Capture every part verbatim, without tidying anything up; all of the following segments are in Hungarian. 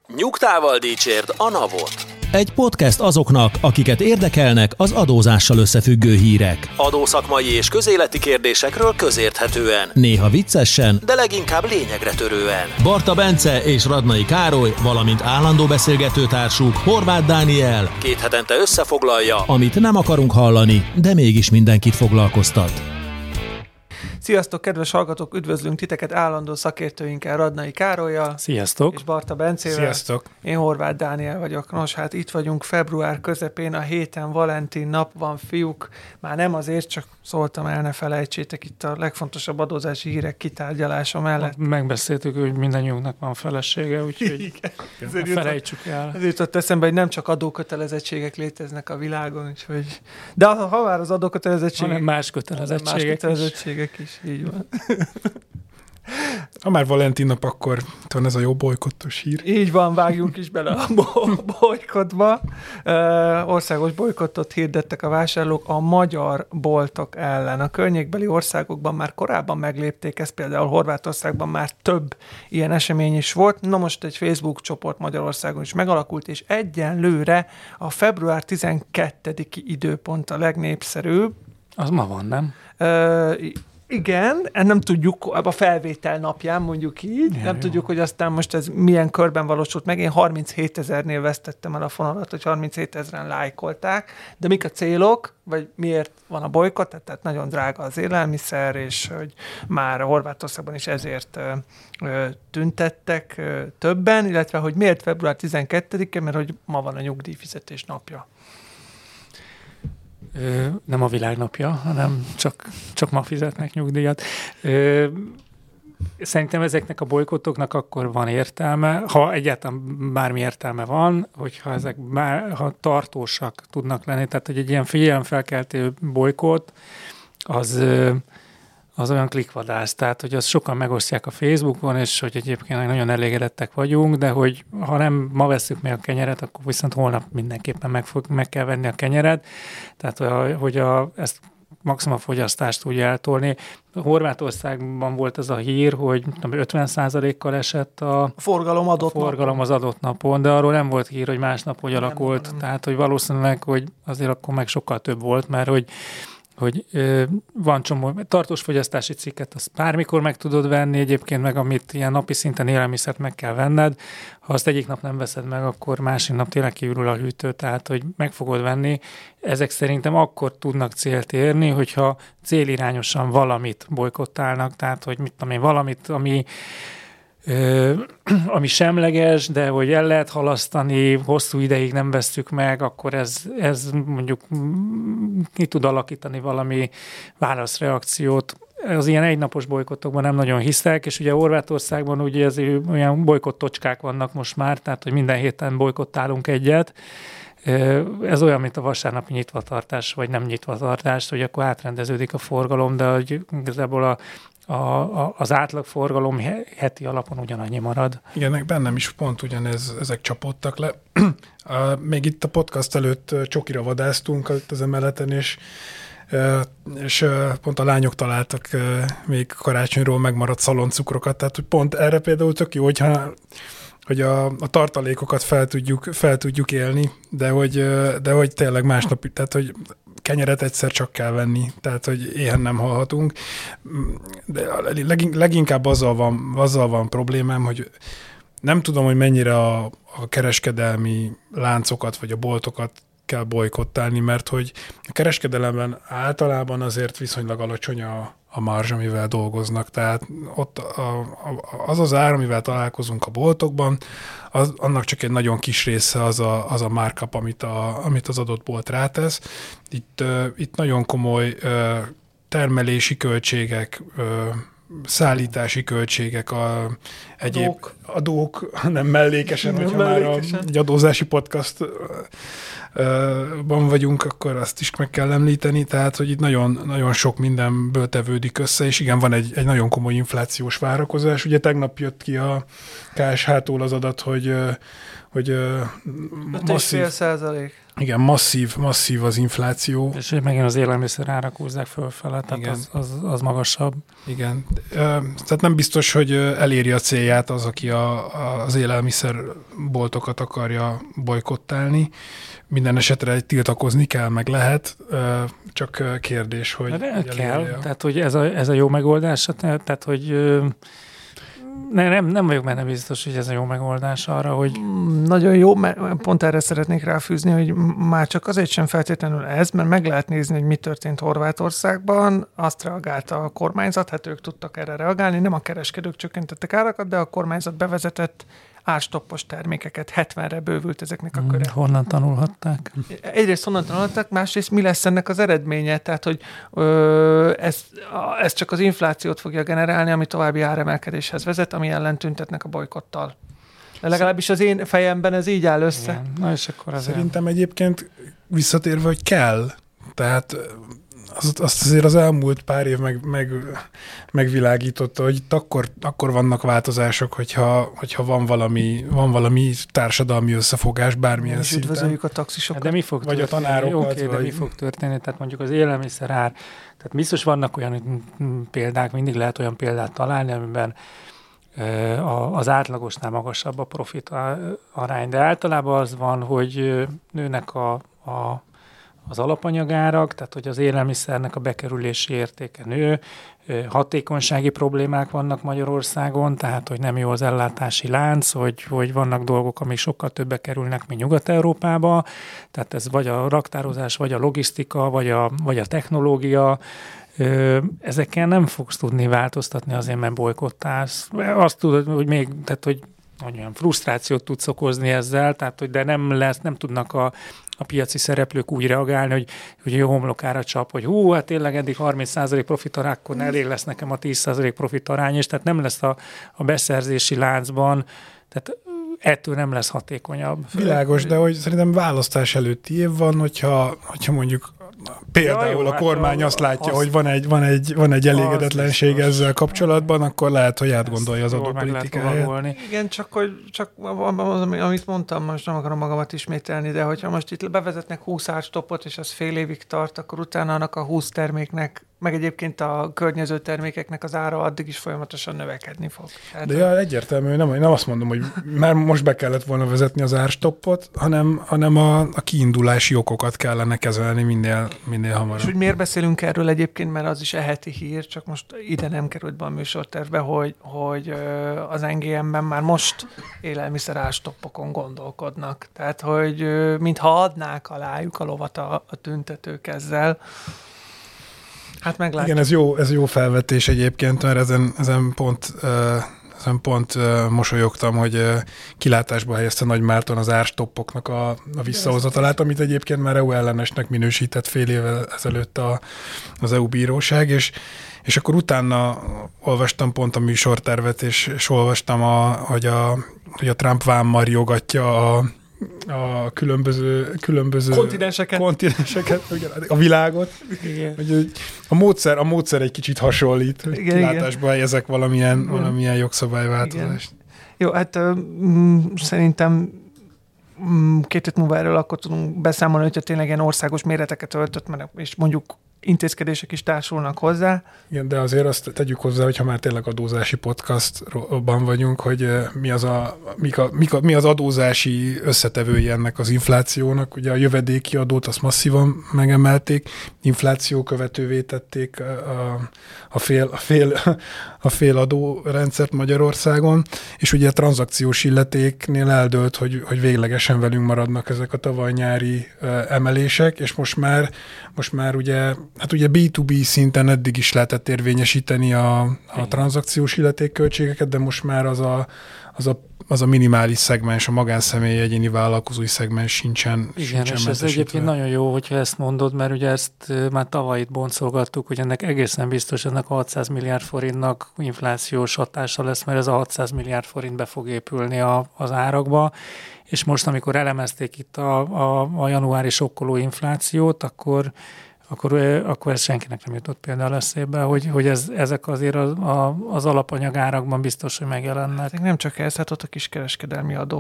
Nyugtával dicsérd a navot. Egy podcast azoknak, akiket érdekelnek az adózással összefüggő hírek. Adószakmai és közéleti kérdésekről közérthetően. Néha viccesen, de leginkább lényegre törően. Barta Bence és Radnai Károly, valamint állandó beszélgetőtársuk Horváth Dániel Két hetente összefoglalja, amit nem akarunk hallani, de mégis mindenkit foglalkoztat. Sziasztok, kedves hallgatók! Üdvözlünk titeket állandó szakértőinkkel, Radnai Károllyal. Sziasztok! És Barta Bencével. Sziasztok! Én Horváth Dániel vagyok. Nos, hát itt vagyunk február közepén, a héten Valentin nap van, fiúk. Már nem azért, csak szóltam el, ne felejtsétek itt a legfontosabb adózási hírek kitárgyalása mellett. Megbeszéltük, hogy mindannyiunknak van felesége, úgyhogy ezért felejtsük el. Ezért jutott eszembe, hogy nem csak adókötelezettségek léteznek a világon, úgyhogy... De ha már az adókötelezettségek... Hanem más kötelezettségek, más kötelezettségek is. is. Így van. Ha már Valentin nap, akkor itt van ez a jó bolykottos hír. Így van, vágjunk is bele a bolykottba. Uh, országos bolykottot hirdettek a vásárlók a magyar boltok ellen. A környékbeli országokban már korábban meglépték ezt, például Horvátországban már több ilyen esemény is volt. Na most egy Facebook csoport Magyarországon is megalakult, és egyenlőre a február tizenkettediki időpont a legnépszerűbb. Az ma van, nem? Uh, Igen, nem tudjuk, a felvétel napján mondjuk így, ja, nem jó. tudjuk, hogy aztán most ez milyen körben valósult meg. Én harminchét ezernél vesztettem el a fonalat, hogy harminchét ezeren lájkolták, de mik a célok, vagy miért van a bolykott, tehát nagyon drága az élelmiszer, és hogy már Horvátországban is ezért ö, ö, tüntettek ö, többen, illetve hogy miért február tizenkettedike, mert hogy ma van a nyugdíjfizetés napja. Ö, nem a világnapja, hanem csak, csak ma fizetnek nyugdíjat. Ö, szerintem ezeknek a bolykottoknak akkor van értelme, ha egyáltalán bármi értelme van, hogyha ezek bár, ha tartósak tudnak lenni, tehát hogy egy ilyen figyelemfelkeltő bolykott, az... az olyan klikvadász, tehát hogy azt sokan megosztják a Facebookon, és hogy egyébként nagyon elégedettek vagyunk, de hogy ha nem ma vesszük meg a kenyeret, akkor viszont holnap mindenképpen meg, fog, meg kell venni a kenyeret, tehát hogy a, ezt maximum fogyasztást tudja eltolni. Horvátországban volt ez a hír, hogy ötven százalékkal esett a, a forgalom, adott a forgalom napon. az adott napon, de arról nem volt hír, hogy másnap hogy alakult, nem, nem. tehát hogy valószínűleg, hogy azért akkor meg sokkal több volt, mert hogy hogy ö, van csomó tartós fogyasztási cikket, azt bármikor meg tudod venni, egyébként meg amit ilyen napi szinten élelmiszert meg kell venned, ha azt egyik nap nem veszed meg, akkor másik nap tényleg kiürül a hűtő, tehát hogy meg fogod venni. Ezek szerintem akkor tudnak célt érni, hogyha célirányosan valamit bolykottálnak, tehát hogy mit tudom én, valamit, ami Ö, ami semleges, de hogy el lehet halasztani, hosszú ideig nem vesszük meg, akkor ez, ez mondjuk ki tud alakítani valami válaszreakciót. Az ilyen egynapos bolykottokban nem nagyon hiszek, és ugye Horvátországban ugye ez olyan bolykottocskák vannak most már, tehát hogy minden héten bolykottálunk egyet. Ez olyan, mint a vasárnapi nyitvatartás, vagy nem nyitvatartás, hogy akkor átrendeződik a forgalom, de hogy igazából a A, a, az átlagforgalom heti alapon ugyanannyi marad. Igen, meg bennem is pont ugyanez, ezek csapódtak le. Még itt a podcast előtt csokira vadásztunk az emeleten, és, és pont a lányok találtak még karácsonyról megmaradt szaloncukrokat, tehát hogy pont erre például tök jó, hogyha hogy a, a tartalékokat fel tudjuk, fel tudjuk élni, de hogy, de hogy tényleg másnap, tehát hogy kenyeret egyszer csak kell venni, tehát hogy éhen nem halhatunk. De leginkább azzal van, azzal van problémám, hogy nem tudom, hogy mennyire a, a kereskedelmi láncokat vagy a boltokat kell bolykottálni, mert hogy a kereskedelemben általában azért viszonylag alacsony a, a marzs, amivel dolgoznak. Tehát ott a, a, az az ár, amivel találkozunk a boltokban, az, annak csak egy nagyon kis része az a, az a markup, amit, a, amit az adott bolt rátesz. Itt, uh, itt nagyon komoly uh, termelési költségek, uh, szállítási költségek, a, egyéb adók, adók nem mellékesen, nem hogyha mellékesen. Már a, egy adózási podcast ban vagyunk, akkor azt is meg kell említeni, tehát, hogy itt nagyon, nagyon sok mindenből tevődik össze, és igen, van egy, egy nagyon komoly inflációs várakozás. Ugye tegnap jött ki a ká es há-tól az adat, hogy, hogy öt egész öt masszív, százalék. Igen, masszív, masszív az infláció. És megint az élelmiszer árak húzzák fölfele, tehát az, az, az magasabb. Igen. Tehát nem biztos, hogy eléri a célját az, aki a, az élelmiszerboltokat akarja bojkottálni. Minden esetre tiltakozni kell, meg lehet, csak kérdés, hogy... De hogy kell, a... tehát hogy ez a, ez a jó megoldás, tehát hogy... Ne, nem, nem vagyok benne biztos, hogy ez a jó megoldás arra, hogy... Nagyon jó, mert pont erre szeretnék ráfűzni, hogy már csak azért sem feltétlenül ez, mert meg lehet nézni, hogy mi történt Horvátországban, azt reagálta a kormányzat, hát ők tudtak erre reagálni, nem a kereskedők csökkentettek árakat, de a kormányzat bevezetett árstoppos termékeket, hetvenre bővült ezeknek a köre. Hmm, honnan tanulhatták? Egyrészt honnan tanulhatták, másrészt mi lesz ennek az eredménye? Tehát, hogy ö, ez, ez csak az inflációt fogja generálni, ami további áremelkedéshez vezet, ami ellen tüntetnek a bolykottal. De legalábbis az én fejemben ez így áll össze. Igen. Na és akkor azért... Szerintem egyébként visszatérve, hogy kell. Tehát azt, azt azért az elmúlt pár év meg, meg, megvilágította, hogy itt akkor, akkor vannak változások, hogyha, hogyha van, valami, van valami társadalmi összefogás bármilyen és szinten. üdvözöljük a taxisokat. De mi fog vagy történni? a tanárokat. Oké, vagy... de mi fog történni? Tehát mondjuk az élelmiszer ár. Tehát biztos vannak olyan példák, mindig lehet olyan példát találni, amiben az átlagosnál magasabb a profit arány. De általában az van, hogy nőnek a, a, az alapanyagárak, tehát hogy az élelmiszernek a bekerülési értéke nő, hatékonysági problémák vannak Magyarországon, tehát hogy nem jó az ellátási lánc, hogy, hogy vannak dolgok, amik sokkal többe kerülnek, mint Nyugat-Európába, tehát ez vagy a raktározás, vagy a logisztika, vagy a, vagy a technológia. Ezekkel nem fogsz tudni változtatni azért, mert bolykottálsz. Azt tudod, hogy még, tehát hogy olyan frusztrációt tudsz okozni ezzel, tehát hogy de nem lesz, nem tudnak a, a piaci szereplők úgy reagálni, hogy, hogy jó homlokára csap, hogy hú, hát tényleg eddig harminc százalék profitarány, akkor elég lesz nekem a tíz százalék profitarány, és tehát nem lesz a, a beszerzési láncban, tehát ettől nem lesz hatékonyabb. Világos, de hogy szerintem választás előtti év van, hogyha, hogyha mondjuk például ja, jó, a kormány hát azt látja, az, hogy van egy, van egy, van egy elégedetlenség ezzel kapcsolatban, akkor lehet, hogy átgondolja az adópolitikáját. Igen, csak, hogy, csak amit mondtam, most nem akarom magamat ismételni, de hogyha most itt bevezetnek húsz árstoppot, és az fél évig tart, akkor utána annak a húsz terméknek, meg egyébként a környező termékeknek az ára addig is folyamatosan növekedni fog. Tehát, de ja, egyértelmű, nem, nem azt mondom, hogy már most be kellett volna vezetni az árstoppot, hanem, hanem a, a kiindulási okokat kellene kezelni minél, minél hamarabb. És hogy miért beszélünk erről egyébként, mert az is e heti hír, csak most ide nem került be a műsortervbe, hogy, hogy az en gé em-ben már most élelmiszer árstoppokon gondolkodnak. Tehát, hogy mintha adnák alájuk a lovat a, a tüntetők ezzel. Hát meglátjuk. Igen, ez jó, ez jó felvetés egyébként, mert ezen, ezen pont, uh, ezen pont uh, mosolyogtam, hogy uh, kilátásba helyezte Nagy Márton az árstoppoknak a, a visszahozatalát, amit egyébként már é u ellenesnek minősített fél évvel ezelőtt a, az é u bíróság, és, és akkor utána olvastam pont a műsortervet, és, és olvastam, a, hogy, a, hogy a Trump vámmal riogatja a a különböző, különböző kontinenseket, kontinenseket a világot. Hogy a, módszer, a módszer egy kicsit hasonlít, hogy igen, kilátásba helyezek valamilyen, igen. valamilyen jogszabályváltozást. Igen. Jó, hát mm, szerintem mm, két hét múlva erről akkor tudunk beszámolni, hogyha tényleg ilyen országos méreteket öltött, mert és mondjuk intézkedések is társulnak hozzá. Igen, de azért azt tegyük hozzá, hogy ha már tényleg adózási podcastban vagyunk, hogy mi az, a, mik a, mik a, mi az adózási összetevői ennek az inflációnak. Ugye a jövedéki adót azt masszívan megemelték, infláció követővé tették a, a, fél, a, fél, a fél adórendszert Magyarországon, és ugye a tranzakciós illetéknél eldőlt, hogy, hogy véglegesen velünk maradnak ezek a tavaly nyári emelések, és most már, most már ugye hát ugye bé kettő bé szinten eddig is lehetett érvényesíteni a, a tranzakciós illetékköltségeket, de most már az a, az a, az a minimális szegmens, a magánszemély egyéni vállalkozói szegmens sincsen Igen, sincsen és ez egyébként nagyon jó, hogyha ezt mondod, mert ugye ezt már tavaly itt boncolgattuk, hogy ennek egészen biztos ennek a hatszáz milliárd forintnak inflációs hatása lesz, mert ez a hatszáz milliárd forint be fog épülni a, az árakba, és most, amikor elemezték itt a, a, a januári sokkoló inflációt, akkor Akkor, akkor ez senkinek nem jutott például eszébe, hogy, hogy ez, ezek azért az, a, az alapanyagárakban biztos, hogy megjelennek. Nem csak ez, hát ott a kiskereskedelmi adó,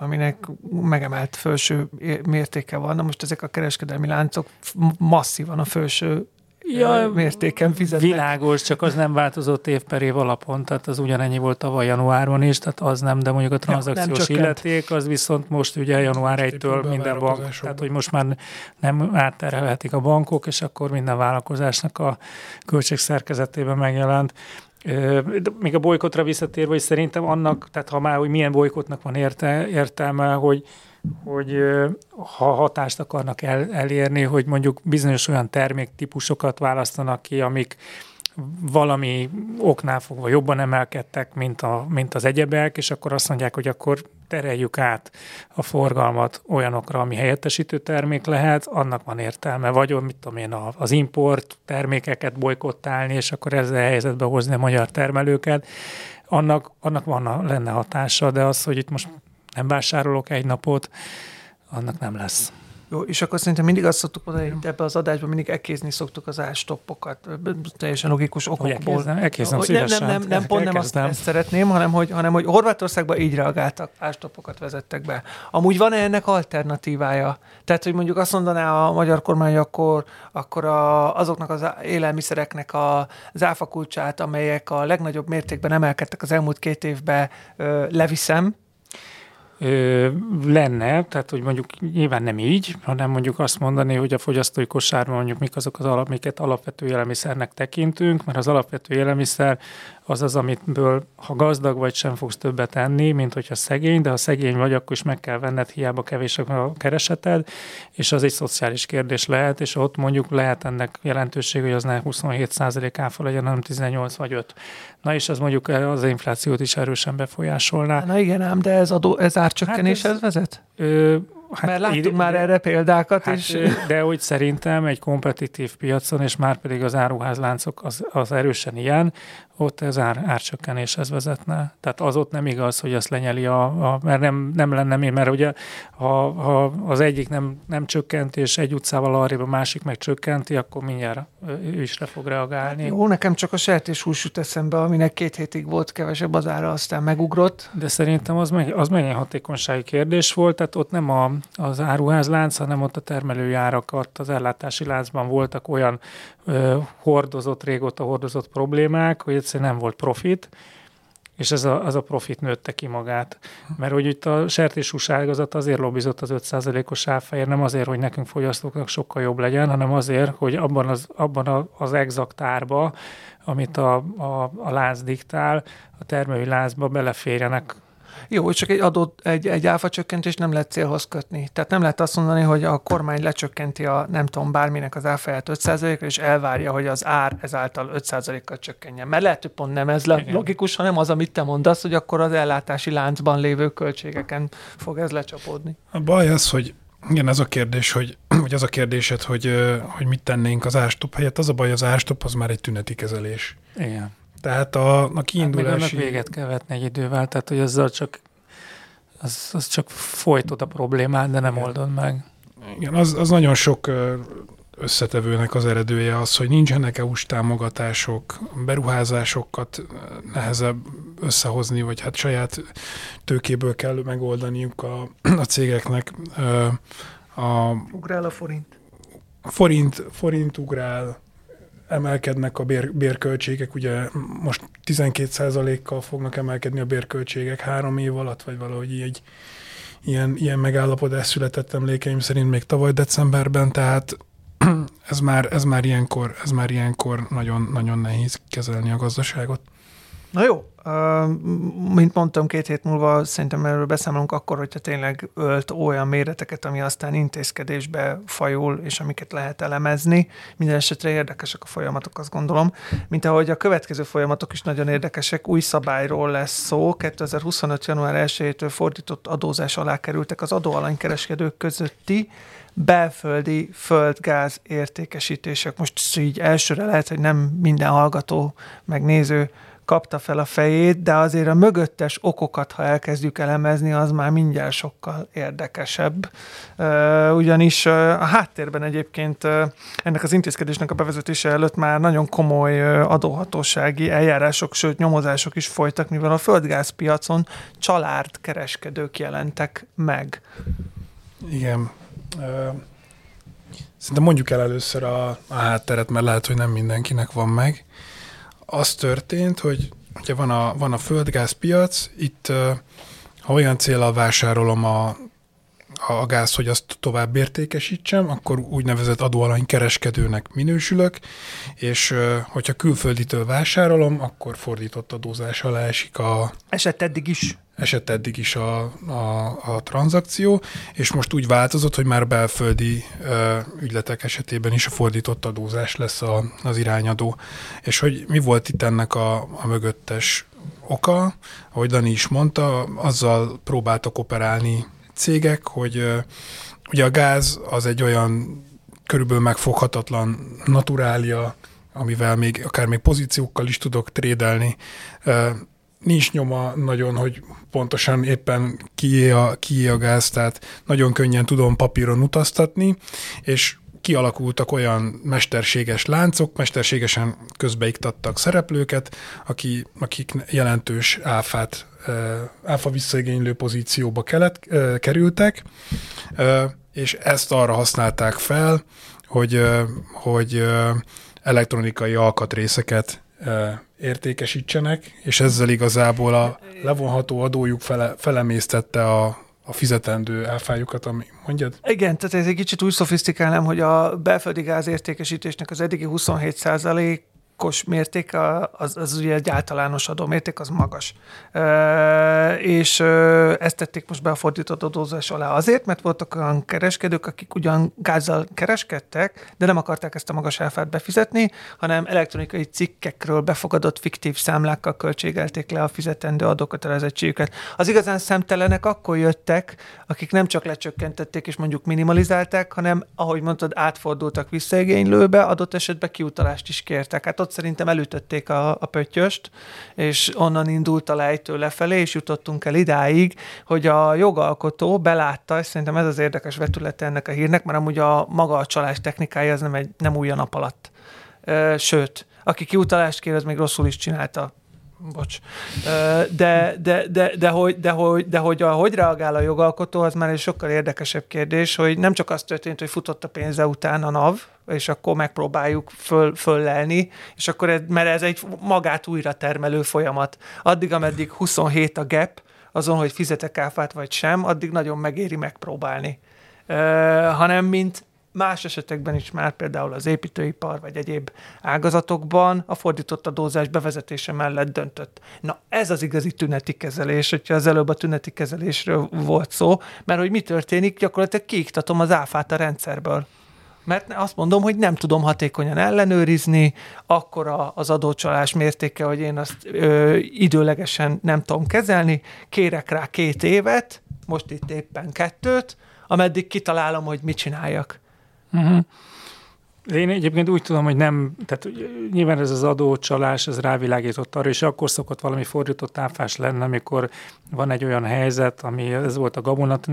aminek megemelt felső mértéke van. Na most ezek a kereskedelmi láncok masszívan a felső ja, mértéken fizetnek. Világos, csak az nem változott év per év alapon, tehát az ugyanennyi volt tavaly januárban is, tehát az nem, de mondjuk a tranzakciós ja, illeték, az viszont most ugye január elsejétől minden bank, tehát hogy most már nem átterhelhetik a bankok, és akkor minden vállalkozásnak a költségszerkezetében megjelent. Még a bolykotra visszatérve, hogy szerintem annak, tehát ha már, hogy milyen bolykotnak van érte, értelme, hogy hogy ha hatást akarnak el, elérni, hogy mondjuk bizonyos olyan terméktípusokat választanak ki, amik valami oknál fogva jobban emelkedtek, mint, a, mint az egyebek, és akkor azt mondják, hogy akkor tereljük át a forgalmat olyanokra, ami helyettesítő termék lehet, annak van értelme. Vagy mit tudom én, az import termékeket bolykottálni, és akkor ezzel helyzetbe hozni a magyar termelőket, annak, annak van, lenne hatása, de az, hogy itt most nem vásárolok egy napot, annak nem lesz. Jó, és akkor szerintem mindig azt szoktuk oda, hogy ebbe az adásban mindig ekézni szoktuk az árstoppokat. Teljesen logikus okokból. Ekéznem, ekéznem hogy szívesen. Nem, nem, nem pont nem azt, ezt szeretném, hanem hogy, hanem hogy Horvátországban így reagáltak, árstoppokat vezettek be. Amúgy van-e ennek alternatívája? Tehát, hogy mondjuk azt mondaná a magyar kormány, hogy akkor, akkor a, azoknak az élelmiszereknek a, az áfakulcsát, amelyek a legnagyobb mértékben emelkedtek az elmúlt két évben, ö, leviszem, Ö, lenne, tehát hogy mondjuk nyilván nem így, hanem mondjuk azt mondani, hogy a fogyasztói kosárban mondjuk mik azok az alap, miket alapvető élelmiszernek tekintünk, mert az alapvető élelmiszer az az, amitből ha gazdag vagy sem fogsz többet enni, mint hogyha szegény, de ha szegény vagy, akkor is meg kell venned, hiába kevés a kereseted, és az egy szociális kérdés lehet, és ott mondjuk lehet ennek jelentőség, hogy az ne huszonhét százalék áfa legyen, hanem tizennyolc vagy öt. Na és az mondjuk az inflációt is erősen befolyásolná. Na igen ám, de ez, adó, ez árcsökkenéshez hát vezet? Ö, Hát Mert láttuk így, már erre példákat hát, is. De hogy szerintem egy kompetitív piacon, és már pedig az áruházláncok az, az erősen ilyen, ott ez ár, árcsökkenéshez vezetne. Tehát az ott nem igaz, hogy azt lenyeli a, a mert nem, nem lenne mi, mert ugye ha, ha az egyik nem, nem csökkenti, és egy utcával arrébb a másik meg csökkenti, akkor mindjárt ő is le fog reagálni. Jó, nekem csak a sertéshús jut eszembe, aminek két hétig volt kevesebb az ára, aztán megugrott. De szerintem az meg, az meg egy hatékonysági kérdés volt, tehát ott nem a az áruházlánc, hanem ott a termelői árakat, az ellátási láncban voltak olyan ö, hordozott, régóta hordozott problémák, hogy egyszerűen nem volt profit, és ez a, az a profit nőtte ki magát. Mert hogy itt a sertéshús ágazat azért lobbizott az öt százalékos áfáért, nem azért, hogy nekünk fogyasztóknak sokkal jobb legyen, hanem azért, hogy abban az, abban az exakt árba, amit a, a, a lánc diktál, a termelői láncba beleférjenek. Jó, csak egy adott, egy, egy áfa csökkentést nem lehet célhoz kötni. Tehát nem lehet azt mondani, hogy a kormány lecsökkenti a nem tudom bárminek az áfáját öt százalékra, és elvárja, hogy az ár ezáltal öt százalékkal csökkenjen. Mert lehet, hogy pont nem ez le- logikus, hanem az, amit te mondasz, hogy akkor az ellátási láncban lévő költségeken fog ez lecsapódni. A baj az, hogy igen, ez a kérdés, hogy, hogy az a kérdésed, hogy, hogy mit tennénk az árstop helyett. Az a baj, az árstop az már egy tüneti kezelés. Igen. Tehát a, a kiindulási... Hát meg annak véget kell vetni egy idővel, tehát hogy azzal csak, az, az csak folytod a problémát, de nem Igen. oldod meg. Igen, az, az nagyon sok összetevőnek az eredője az, hogy nincsenek é u-s támogatások, beruházásokat nehezebb összehozni, vagy hát saját tőkéből kell megoldaniuk a, a cégeknek. A, ugrál a forint. A forint, forint ugrál, emelkednek a bér, bérköltségek, ugye most tizenkét százalékkal fognak emelkedni a bérköltségek három év alatt, vagy valahogy egy ilyen, ilyen megállapodás született emlékeim szerint még tavaly decemberben, tehát ez már, ez már ilyenkor, ez már ilyenkor nagyon, nagyon nehéz kezelni a gazdaságot. Na jó, uh, mint mondtam, két hét múlva szerintem erről beszámolunk akkor, hogyha tényleg ölt olyan méreteket, ami aztán intézkedésbe fajul, és amiket lehet elemezni. Minden esetre érdekesek a folyamatok, azt gondolom. Mint ahogy a következő folyamatok is nagyon érdekesek, új szabályról lesz szó. kétezer-huszonöt. január elsejétől fordított adózás alá kerültek az adóalanykereskedők közötti belföldi földgáz értékesítések. Most így elsőre lehet, hogy nem minden hallgató, meg néző kapta fel a fejét, de azért a mögöttes okokat, ha elkezdjük elemezni, az már mindjárt sokkal érdekesebb. Ugyanis a háttérben egyébként ennek az intézkedésnek a bevezetése előtt már nagyon komoly adóhatósági eljárások, sőt nyomozások is folytak, mivel a földgázpiacon családkereskedők jelentek meg. Igen. Szerintem mondjuk el először a, a hátteret, mert lehet, hogy nem mindenkinek van meg. Az történt, hogy ugye van a, van a földgázpiac, itt ha olyan céllal vásárolom a, a gázt, hogy azt tovább értékesítsem, akkor úgynevezett adóalany kereskedőnek minősülök, és hogyha külfölditől vásárolom, akkor fordított adózás alá esik a... Esett eddig is. Esett eddig is a, a, a tranzakció, és most úgy változott, hogy már belföldi ö, ügyletek esetében is a fordított adózás lesz a, az irányadó. És hogy mi volt itt ennek a, a mögöttes oka, ahogy Dani is mondta, azzal próbáltak operálni cégek, hogy ö, ugye a gáz az egy olyan körülbelül megfoghatatlan naturália, amivel még akár még pozíciókkal is tudok trédelni. Ö, Nincs nyoma nagyon, hogy pontosan éppen kié a, kié a gáz, tehát nagyon könnyen tudom papíron utaztatni, és kialakultak olyan mesterséges láncok, mesterségesen közbeiktattak szereplőket, aki, akik jelentős áfát, áfa visszaigénylő pozícióba kelet, kerültek, és ezt arra használták fel, hogy, hogy elektronikai alkatrészeket értékesítsenek, és ezzel igazából a levonható adójuk fele, felemésztette a, a fizetendő áfájukat, ami mondjad? Igen, tehát ez egy kicsit úgy szofisztikálnám, hogy a belföldi gázértékesítésnek az eddigi huszonhét százalékos mérték, az, az ugye egy általános adómérték, az magas. E, és ezt tették most be a fordított adózás alá azért, mert voltak olyan kereskedők, akik ugyan gázzal kereskedtek, de nem akarták ezt a magas áfát befizetni, hanem elektronikai cikkekről befogadott fiktív számlákkal költségelték le a fizetendő adókötelezettségüket. Az igazán szemtelenek akkor jöttek, akik nem csak lecsökkentették és mondjuk minimalizálták, hanem, ahogy mondtad, átfordultak visszaigénylőbe, adott esetben kiutalást is kértek. Hát ott szerintem elütötték a, a pöttyöst, és onnan indult a lejtő lefelé, és jutottunk el idáig, hogy a jogalkotó belátta, és szerintem ez az érdekes vetülete ennek a hírnek, mert amúgy a maga a csalás technikája az nem, egy, nem új a nap alatt. Sőt, aki kiutalást kér, az még rosszul is csinálta. Bocs. De, de, de, de, hogy, de, hogy, de hogy a, hogy reagál a jogalkotó, az már egy sokkal érdekesebb kérdés, hogy nem csak az történt, hogy futott a pénze után a NAV, és akkor megpróbáljuk föl, föllelni, és akkor ez, mert ez egy magát újra termelő folyamat. Addig, ameddig huszonhét a gap, azon, hogy fizetek áfát vagy sem, addig nagyon megéri megpróbálni. Uh, hanem mint más esetekben is már például az építőipar vagy egyéb ágazatokban a fordított adózás bevezetése mellett döntött. Na, ez az igazi tüneti kezelés, hogyha az előbb a tüneti kezelésről volt szó, mert hogy mi történik, gyakorlatilag kiiktatom az áfát a rendszerből. Mert azt mondom, hogy nem tudom hatékonyan ellenőrizni, akkor az adócsalás mértéke, hogy én azt ö, időlegesen nem tudom kezelni, kérek rá két évet, most itt éppen kettőt, ameddig kitalálom, hogy mit csináljak. Uh-huh. Én egyébként úgy tudom, hogy nem, tehát nyilván ez az adócsalás, ez rávilágított arra, és akkor szokott valami fordított áfás lenne, amikor van egy olyan helyzet, ami ez volt a gabonat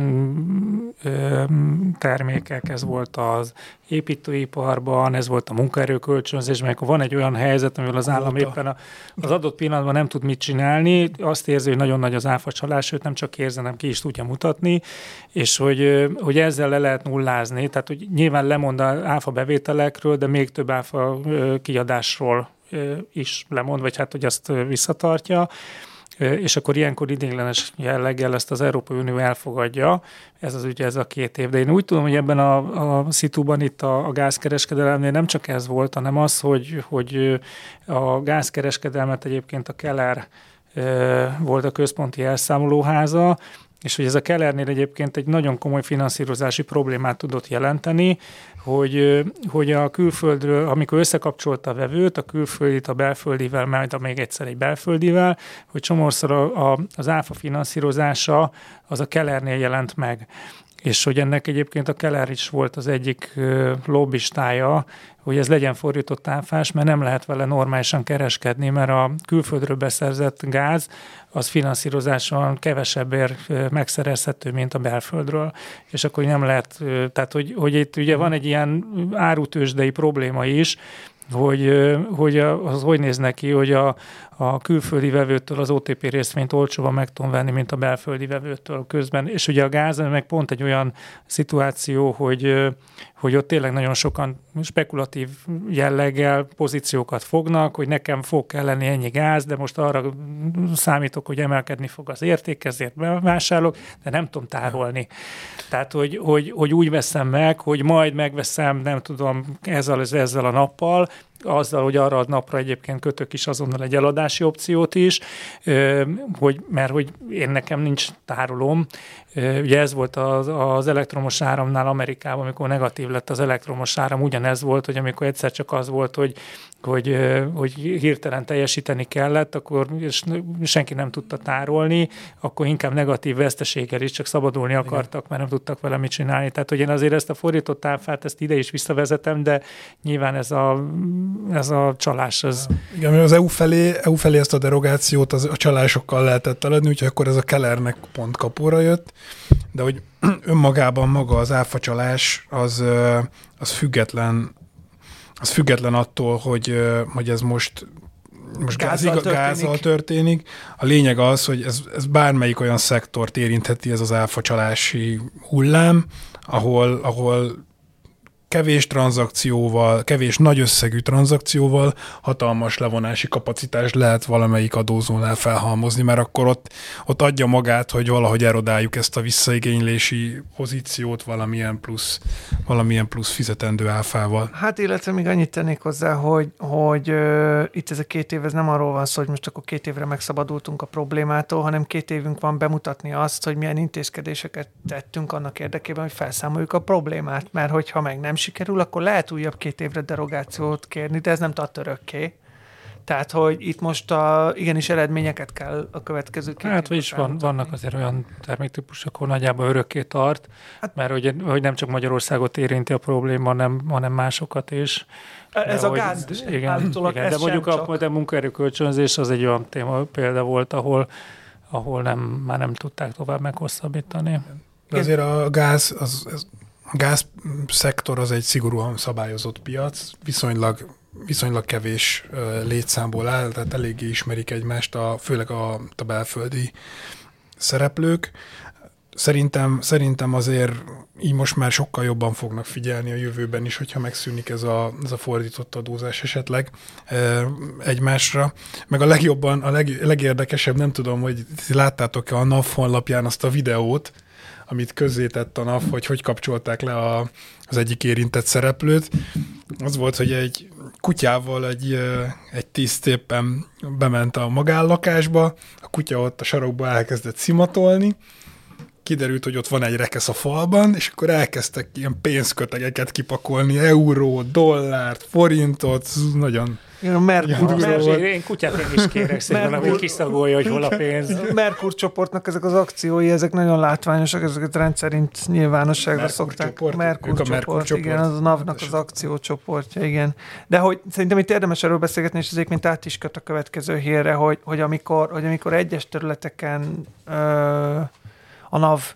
termékek, ez volt az építőiparban, ez volt a munkaerőkölcsönzésben, amikor van egy olyan helyzet, amivel az állam éppen a, az adott pillanatban nem tud mit csinálni, azt érzi, hogy nagyon nagy az áfacsalás, sőt nem csak érzi, hanem ki is tudja mutatni, és hogy, hogy ezzel le lehet nullázni, tehát hogy nyilván lemond az áfa bevételekről, de még több áfa kiadásról is lemond, vagy hát, hogy azt visszatartja, és akkor ilyenkor idéglenes jelleggel ezt az Európai Unió elfogadja, ez az ugye ez a két év. De én úgy tudom, hogy ebben a, a szituban itt a, a gázkereskedelemnél nem csak ez volt, hanem az, hogy, hogy a gázkereskedelmet egyébként a Keller volt a központi elszámolóháza, és hogy ez a Kellernél egyébként egy nagyon komoly finanszírozási problémát tudott jelenteni, hogy, hogy a külföldről, amikor összekapcsolta a vevőt, a külföldit a belföldivel, majd még egyszer egy belföldivel, hogy csomószor a, a, az áfa finanszírozása az a Kellernél jelent meg. és hogy ennek egyébként a Keller is volt az egyik lobbistája, hogy ez legyen fordított távfás, mert nem lehet vele normálisan kereskedni, mert a külföldről beszerzett gáz az finanszírozáson kevesebbért megszerezhető, mint a belföldről, és akkor nem lehet, tehát hogy, hogy itt ugye van egy ilyen árutőzsdei probléma is, hogy, hogy az hogy néz neki, hogy a, a külföldi vevőtől az o té pé részvényt olcsóban meg tudom venni, mint a belföldi vevőtől közben. És ugye a gáz meg pont egy olyan szituáció, hogy, hogy ott tényleg nagyon sokan spekulatív jelleggel pozíciókat fognak, hogy nekem fog kelleni ennyi gáz, de most arra számítok, hogy emelkedni fog az érték, ezért vásárolok, de nem tudom tárolni. Tehát, hogy, hogy, hogy úgy veszem meg, hogy majd megveszem, nem tudom, ezzel, ezzel a nappal, azzal, hogy arra a napra egyébként kötök is azonnal egy eladási opciót is, hogy, mert hogy én nekem nincs tárolóm. Ugye ez volt az, az elektromos áramnál Amerikában, amikor negatív lett az elektromos áram, ugyanez volt, hogy amikor egyszer csak az volt, hogy, hogy, hogy hirtelen teljesíteni kellett, akkor és senki nem tudta tárolni, akkor inkább negatív veszteséggel is csak szabadulni akartak, mert nem tudtak vele mit csinálni. Tehát, hogy én azért ezt a fordított távfát, ezt ide is visszavezetem, de nyilván ez a, ez a csalás. Az... Igen, az é u felé, é u felé ezt a derogációt az, a csalásokkal lehetett eladni, úgyhogy akkor ez a Kellernek pont kapóra jött, de hogy önmagában maga az áfacsalás az, az független az független attól, hogy, hogy ez most, most gázzal, gáz, történik. gázzal történik. A lényeg az, hogy ez, ez bármelyik olyan szektort érintheti ez az áfacsalási hullám, ahol, ahol kevés tranzakcióval, kevés nagy összegű tranzakcióval hatalmas levonási kapacitást lehet valamelyik adózónál felhalmozni, mert akkor ott, ott adja magát, hogy valahogy erodáljuk ezt a visszaigénylési pozíciót valamilyen plusz, valamilyen plusz fizetendő áfával. Hát illetve még annyit tennék hozzá, hogy, hogy uh, itt ez a két év, ez nem arról van szó, hogy most akkor két évre megszabadultunk a problémától, hanem két évünk van bemutatni azt, hogy milyen intézkedéseket tettünk annak érdekében, hogy felszámoljuk a problémát, mert hogyha meg nem sikerül, akkor lehet újabb két évre derogációt kérni, de ez nem tart örökké. Tehát, hogy itt most a, igenis eredményeket kell a következő két Hát, vagyis van, vannak azért olyan terméktípusok, ahol nagyjából örökké tart, hát, mert hogy, hogy nem csak Magyarországot érinti a probléma, hanem, hanem másokat is. Ez de, a gáz hogy, igen, igen, de mondjuk a, a munkaerőkölcsönzés az egy olyan téma példa volt, ahol, ahol nem, már nem tudták tovább meghosszabbítani. De azért a gáz, az, az, a gázszektor az egy szigorúan szabályozott piac, viszonylag viszonylag kevés uh, létszámból áll, tehát eléggé ismerik egymást, a, főleg a, a belföldi szereplők. Szerintem, szerintem azért így most már sokkal jobban fognak figyelni a jövőben is, hogyha megszűnik ez a, ez a fordított adózás esetleg e, egymásra. Meg a legjobban, a leg, legérdekesebb, nem tudom, hogy láttátok-e a NAV honlapján azt a videót, amit közzétett a NAV, hogy hogy kapcsolták le a, az egyik érintett szereplőt. Az volt, hogy egy kutyával egy, egy tiszt éppen bement a magánlakásba, a kutya ott a sarokba elkezdett szimatolni, kiderült, hogy ott van egy rekesz a falban, és akkor elkezdtek ilyen pénzkötegeket kipakolni, euró, dollárt, forintot, nagyon... Igen, a Merkur, Merkur, én kutyát én is kérek szépen, ami kiszagolja, hogy hol a pénz. Merkur csoportnak ezek az akciói, ezek nagyon látványosak, ezeket rendszerint nyilvánosságra Merkur szokták. Csoport. Merkur a csoport, Merkur csoport, igen, az a NAV-nak az akciócsoportja, igen. De hogy szerintem itt érdemes erről beszélgetni, és ezért mint át is köt a következő hírre, hogy, hogy, amikor, hogy amikor egyes területeken ö, a NAV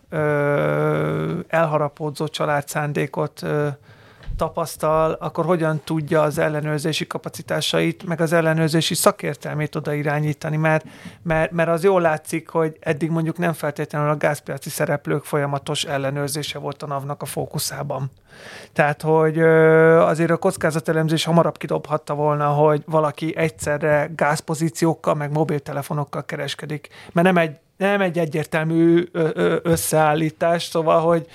ö, elharapódzó családszándékot ö, tapasztal, akkor hogyan tudja az ellenőrzési kapacitásait, meg az ellenőrzési szakértelmét oda irányítani, mert, mert, mert az jól látszik, hogy eddig mondjuk nem feltétlenül a gázpiaci szereplők folyamatos ellenőrzése volt a NAV-nak a fókuszában. Tehát, hogy azért a kockázatelemzés hamarabb kidobhatta volna, hogy valaki egyszerre gázpozíciókkal, meg mobiltelefonokkal kereskedik. Mert nem egy nem egy egyértelmű összeállítás, szóval, hogy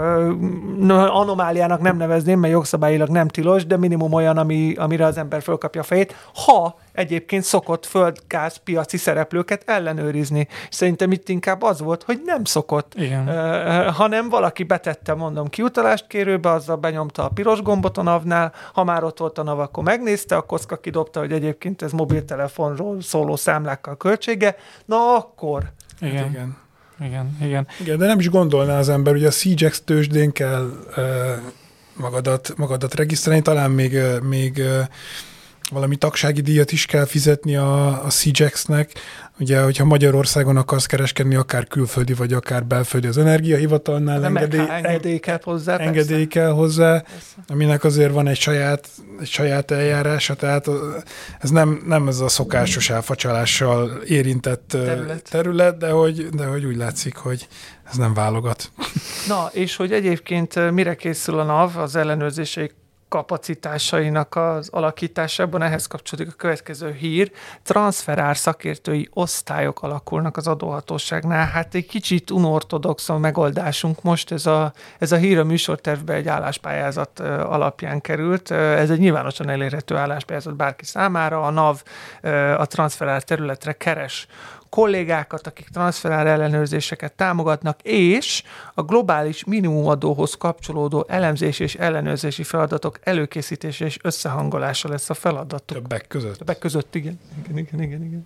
anomáliának nem nevezném, mert jogszabályilag nem tilos, de minimum olyan, ami, amire az ember fölkapja a fejét, ha egyébként szokott földgázpiaci szereplőket ellenőrizni. Szerintem itt inkább az volt, hogy nem szokott, igen. Uh, hanem valaki betette, mondom, kiutalást kérőbe, azzal benyomta a piros gombot a NAV-nál, ha már ott volt a NAV, akkor megnézte, a kocka kidobta, hogy egyébként ez mobiltelefonról szóló számlákkal költsége, na akkor... Igen. igen. igen, igen. Igen, de nem is gondolná az ember, ugye a C G X tőzsdén kell uh, magadat, magadat regisztrálni, talán még, uh, még uh, valami tagsági díjat is kell fizetni a, a C G X-nek. Ugye, hogyha Magyarországon akarsz kereskedni, akár külföldi, vagy akár belföldi az energiahivatalnál, engedély, engedély kell hozzá. Engedély kell hozzá, aminek azért van egy saját, egy saját eljárása, tehát ez nem, nem ez a szokásos elfacsalással érintett terület, terület de, hogy, de hogy úgy látszik, hogy ez nem válogat. Na, és hogy egyébként mire készül a NAV az ellenőrzései kapacitásainak az alakításában, ehhez kapcsolódik a következő hír. Transferár szakértői osztályok alakulnak az adóhatóságnál. Hát egy kicsit unortodox a megoldásunk most. Ez a, ez a hír a műsortervbe egy álláspályázat alapján került. Ez egy nyilvánosan elérhető álláspályázat bárki számára. A NAV a transferár területre keres kollégákat, akik transferár ellenőrzéseket támogatnak, és a globális minimumadóhoz kapcsolódó elemzés és ellenőrzési feladatok előkészítése és összehangolása lesz a feladatuk. Többek között. Többek között, igen. Igen, igen, igen. igen.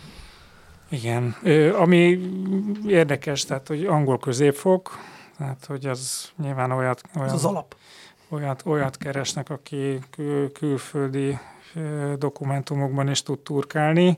Igen. Ö, ami érdekes, tehát, hogy angol középfok, tehát, hogy az nyilván olyat, olyan, az az alap. Olyat, olyat keresnek, aki kül, külföldi ö, dokumentumokban is tud turkálni.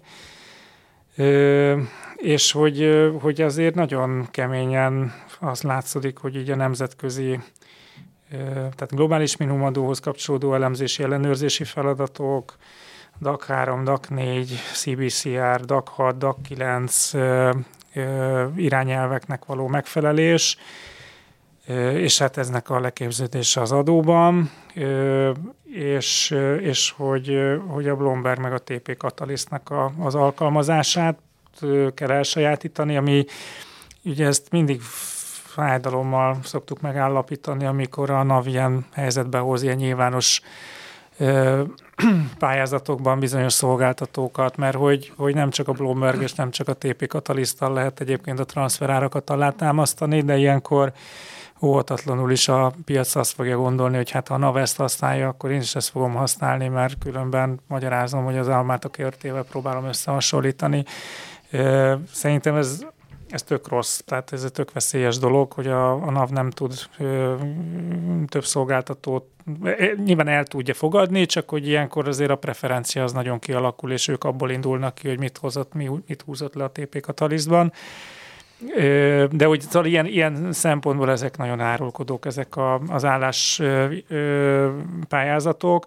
Ö, és hogy, hogy azért nagyon keményen azt látszik, hogy így a nemzetközi, ö, tehát globális minimumadóhoz kapcsolódó elemzési ellenőrzési feladatok, D A C három, D A C négy, C B C R, D A C hat, D A C kilenc ö, ö, irányelveknek való megfelelés, ö, és hát eznek a leképződése az adóban, ö, és, és hogy, hogy a Bloomberg meg a té pé Catalystnak a, az alkalmazását kell elsajátítani, ami ugye ezt mindig fájdalommal szoktuk megállapítani, amikor a NAV ilyen helyzetbe hoz ilyen nyilvános ö, pályázatokban bizonyos szolgáltatókat, mert hogy, hogy nem csak a Bloomberg és nem csak a té pé Catalysttal lehet egyébként a transferárakat alátámasztani, de ilyenkor óhatatlanul is a piac azt fogja gondolni, hogy hát ha a NAV ezt használja, akkor én is ezt fogom használni, mert különben magyarázom, hogy az almát a körtével próbálom összehasonlítani. Szerintem ez, ez tök rossz, tehát ez egy tök veszélyes dolog, hogy a, a NAV nem tud ö, több szolgáltatót, nyilván el tudja fogadni, csak hogy ilyenkor azért a preferencia az nagyon kialakul, és ők abból indulnak ki, hogy mit hozott, mit húzott le a té pé Catalystban. De hogy szóval ilyen, ilyen szempontból ezek nagyon árulkodók, ezek a, az állás ö, pályázatok,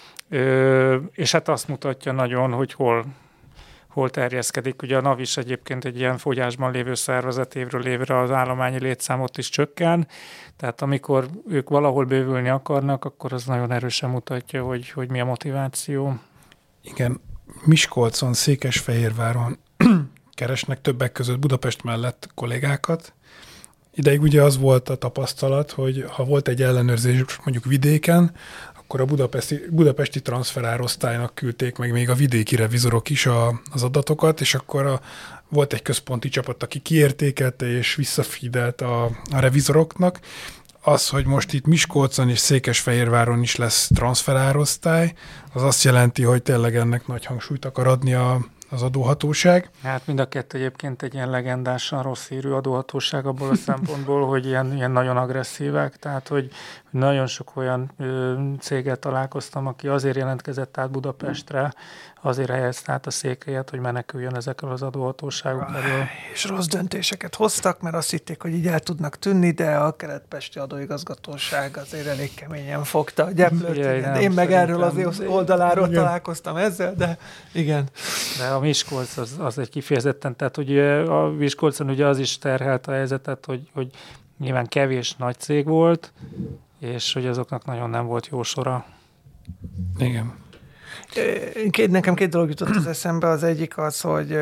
ö, és hát azt mutatja nagyon, hogy hol, hol terjeszkedik. Ugye a NAV is egyébként egy ilyen fogyásban lévő szervezet évről évre az állományi létszámot is csökken, tehát amikor ők valahol bővülni akarnak, akkor az nagyon erősen mutatja, hogy, hogy mi a motiváció. Igen, Miskolcon, Székesfehérváron keresnek többek között Budapest mellett kollégákat. Ideig ugye az volt a tapasztalat, hogy ha volt egy ellenőrzés mondjuk vidéken, akkor a budapesti, budapesti transferárosztálynak küldték meg még a vidéki revizorok is a, az adatokat, és akkor a, volt egy központi csapat, aki kiértékelte és visszafidelt a, a revizoroknak. Az, hogy most itt Miskolcon és Székesfehérváron is lesz transferárosztály, az azt jelenti, hogy tényleg ennek nagy hangsúlyt akar adni a az adóhatóság. Hát mind a kettő egyébként egy ilyen legendásan rossz hírű adóhatóság abból a szempontból, hogy ilyen, ilyen nagyon agresszívek, tehát hogy nagyon sok olyan ö, céggel találkoztam, aki azért jelentkezett át Budapestre, azért helyezte át a székhelyet, hogy meneküljön ezekkel az adóhatóságok elől. És rossz döntéseket hoztak, mert azt hitték, hogy így el tudnak tűnni, de a kelet-pesti adóigazgatóság azért elég keményen fogta a gyeplőt. Igen, én meg erről az oldaláról igen. találkoztam ezzel, de igen. De a Miskolc az, az egy kifejezetten, tehát ugye a Miskolcon ugye az is terhelt a helyzetet, hogy, hogy nyilván kevés nagy cég volt, és hogy azoknak nagyon nem volt jó sora. Igen. Két, nekem két dolog jutott az eszembe, az egyik az, hogy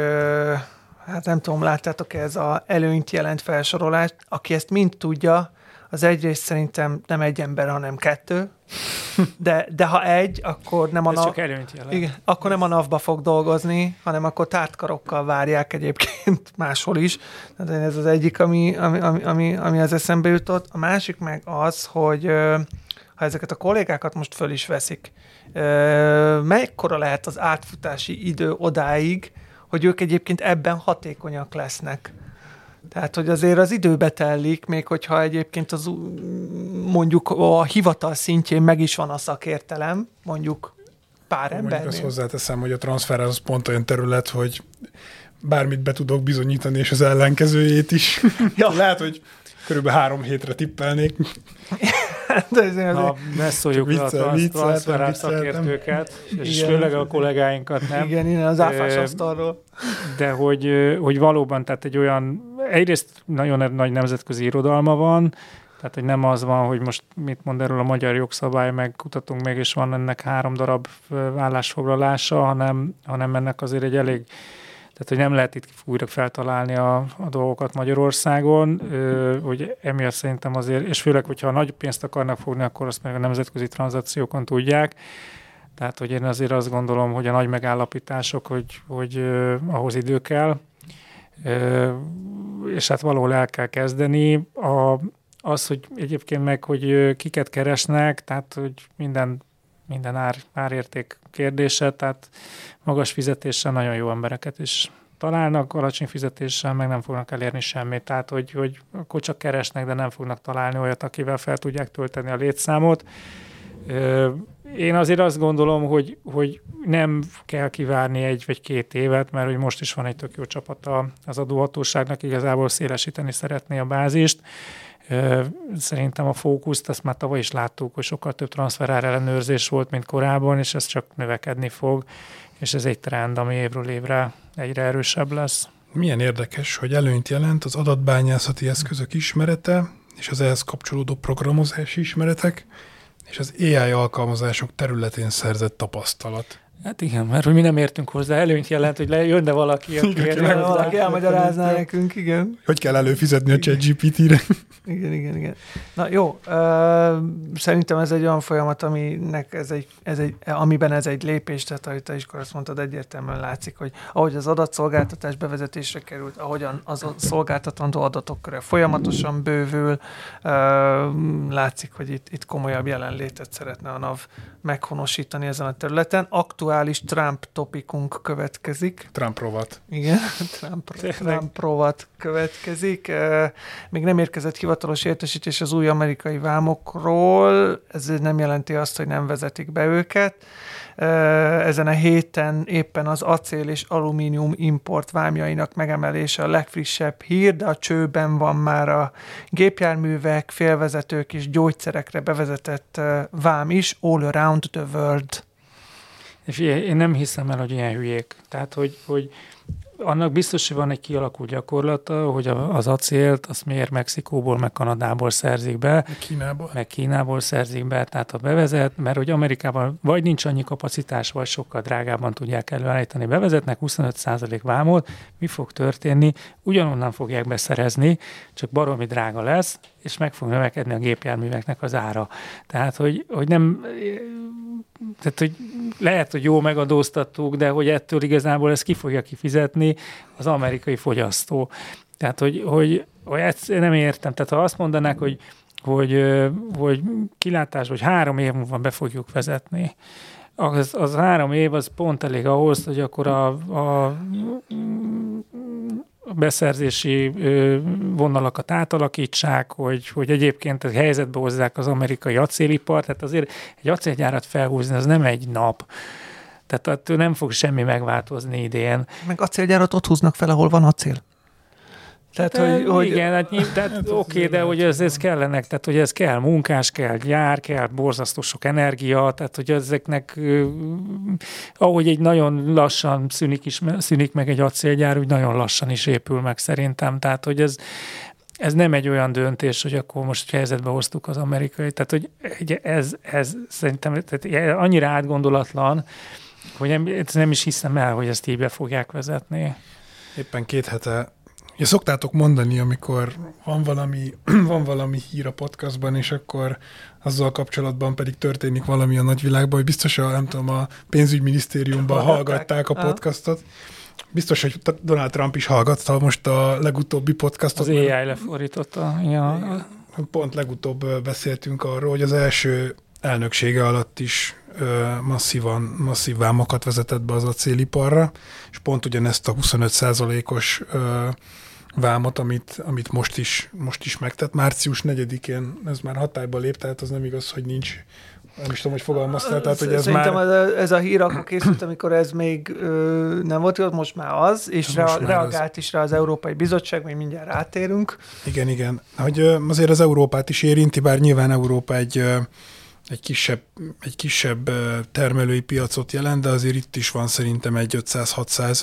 hát nem tudom, láttátok ez az előnyt jelent felsorolást, aki ezt mind tudja, az egyrészt szerintem nem egy ember, hanem kettő, de, de ha egy, akkor nem a, NAV, igen, akkor nem a NAV-ba fog dolgozni, hanem akkor tártkarokkal várják egyébként máshol is. Tehát ez az egyik, ami, ami, ami, ami az eszembe jutott. A másik meg az, hogy ha ezeket a kollégákat most föl is veszik, mekkora lehet az átfutási idő odáig, hogy ők egyébként ebben hatékonyak lesznek. Tehát, hogy azért az időbe tellik, még hogyha egyébként az mondjuk a hivatal szintjén meg is van a szakértelem, mondjuk pár embernél. Mondjuk azt hozzáteszem, hogy a transfer az pont olyan terület, hogy bármit be tudok bizonyítani, és az ellenkezőjét is. Ja. Lehet, hogy körülbelül három hétre tippelnék. De azért ha beszóljuk le a transfer szakértőket, és igen. Főleg a kollégáinkat, nem? Igen, innen az áfás asztalról. De hogy, hogy valóban, tehát egy olyan, egyrészt nagyon nagy nemzetközi irodalma van, tehát hogy nem az van, hogy most mit mond erről a magyar jogszabály, meg kutatunk meg, és van ennek három darab állásfoglalása, hanem, hanem ennek azért egy elég, tehát hogy nem lehet itt újra feltalálni a, a dolgokat Magyarországon, ö, hogy emiatt szerintem azért, és főleg, hogyha nagy pénzt akarnak fogni, akkor azt meg a nemzetközi tranzakciókon tudják. Tehát, hogy én azért azt gondolom, hogy a nagy megállapítások, hogy, hogy ö, ahhoz idő kell, ö, és hát valahol el kell kezdeni. A, az, hogy egyébként meg, hogy kiket keresnek, tehát, hogy minden minden ár, árérték kérdése, tehát magas fizetéssel nagyon jó embereket is találnak, alacsony fizetéssel meg nem fognak elérni semmit. Tehát, hogy, hogy akkor csak keresnek, de nem fognak találni olyat, akivel fel tudják tölteni a létszámot. Én azért azt gondolom, hogy, hogy nem kell kivárni egy vagy két évet, mert hogy most is van egy tök jó csapata az adóhatóságnak, igazából szélesíteni szeretné a bázist. Szerintem a fókuszt, ezt már tavaly is láttuk, hogy sokkal több transferár ellenőrzés volt, mint korábban, és ez csak növekedni fog, és ez egy trend, ami évről évre egyre erősebb lesz. Milyen érdekes, hogy előnyt jelent az adatbányászati eszközök ismerete, és az ehhez kapcsolódó programozási ismeretek, és az á i alkalmazások területén szerzett tapasztalat. Hát igen, mert hogy mi nem értünk hozzá, előnyt jelent, hogy jönne valaki, aki érne, valaki elmagyarázná nekünk, igen. Hogy kell előfizetni a ChatGPT-re? Igen, igen, igen. Na jó, uh, szerintem ez egy olyan folyamat, aminek ez egy, ez egy, amiben ez egy lépés, tehát ahogy te is azt mondtad, egyértelműen látszik, hogy ahogy az adatszolgáltatás bevezetésre került, ahogyan az a szolgáltatandó adatok köre folyamatosan bővül, uh, látszik, hogy itt, itt komolyabb jelenlétet szeretne a NAV meghonosítani ezen a területen. Aktuális Trump topikunk következik. Trump rovat. Igen, Trump, Trump rovat következik. Még nem érkezett hivatalos értesítés az új amerikai vámokról. Ez nem jelenti azt, hogy nem vezetik be őket. Ezen a héten éppen az acél és alumínium import vámjainak megemelése a legfrissebb hír, de a csőben van már a gépjárművek, félvezetők és gyógyszerekre bevezetett vám is, all around the world. És én nem hiszem el, hogy ilyen hülyék. Tehát, hogy, hogy annak biztos, hogy van egy kialakult gyakorlata, hogy az acélt azt miért Mexikóból, meg Kanadából szerzik be. Meg Kínából. Meg Kínából szerzik be, tehát ha bevezet, mert hogy Amerikában vagy nincs annyi kapacitás, vagy sokkal drágábban tudják előállítani. Bevezetnek huszonöt százalék vámot, mi fog történni? Ugyanonnan fogják beszerezni, csak baromi drága lesz, és meg fog növekedni a gépjárműveknek az ára. Tehát, hogy, hogy nem... Tehát, hogy lehet, hogy jó megadóztattuk, de hogy ettől igazából ezt ki fogja kifizetni az amerikai fogyasztó. Tehát, hogy, hogy, hogy ezt nem értem. Tehát, ha azt mondanák, hogy, hogy, hogy kilátás, vagy három év múlva be fogjuk vezetni, az, az három év az pont elég ahhoz, hogy akkor a, a beszerzési vonalakat átalakítsák, hogy, hogy egyébként a helyzetbe hozzák az amerikai acélipart, tehát azért egy acélgyárat felhúzni, az nem egy nap. Tehát attól nem fog semmi megváltozni idén. Meg acélgyárat ott húznak fel, ahol van acél. Tehát, de, hogy, hogy, igen, hát, tehát hát oké, de hogy ez, ez kellenek, tehát hogy ez kell munkás, kell gyár, kell borzasztó sok energia, tehát hogy ezeknek, uh, ahogy egy nagyon lassan szűnik, is, szűnik meg egy acélgyár, úgy nagyon lassan is épül meg szerintem, tehát hogy ez, ez nem egy olyan döntés, hogy akkor most helyzetbe hoztuk az amerikai, tehát hogy ez, ez szerintem tehát annyira átgondolatlan, hogy nem, nem is hiszem el, hogy ezt így be fogják vezetni. Éppen két hete ja, szoktátok mondani, amikor van valami, van valami hír a podcastban, és akkor azzal kapcsolatban pedig történik valami a nagyvilágban, hogy biztos, a, nem tudom, a pénzügyminisztériumban hallgatták a podcastot. Biztos, hogy Donald Trump is hallgatta most a legutóbbi podcastot. Az á i lefordította. Ja. Pont legutóbb beszéltünk arról, hogy az első elnöksége alatt is masszívan, masszív vámokat vezetett be az acéliparra, és pont ugyanezt a huszonöt százalékos vámot, amit, amit most is, most is megtett. március negyedikén ez már hatályba lép, tehát az nem igaz, hogy nincs. Nem is tudom, hogy fogalmaztál, tehát hogy ez Szerintem már... ez a, ez a hír akkor készült, amikor ez még ö, nem volt jó, most már az, és rea- már reagált az... is rá az Európai Bizottság, még mindjárt rátérünk. Igen, igen. Hogy azért az Európát is érinti, bár nyilván Európa egy, egy kisebb, egy kisebb termelői piacot jelent, de azért itt is van szerintem egy ötszáz-hatszáz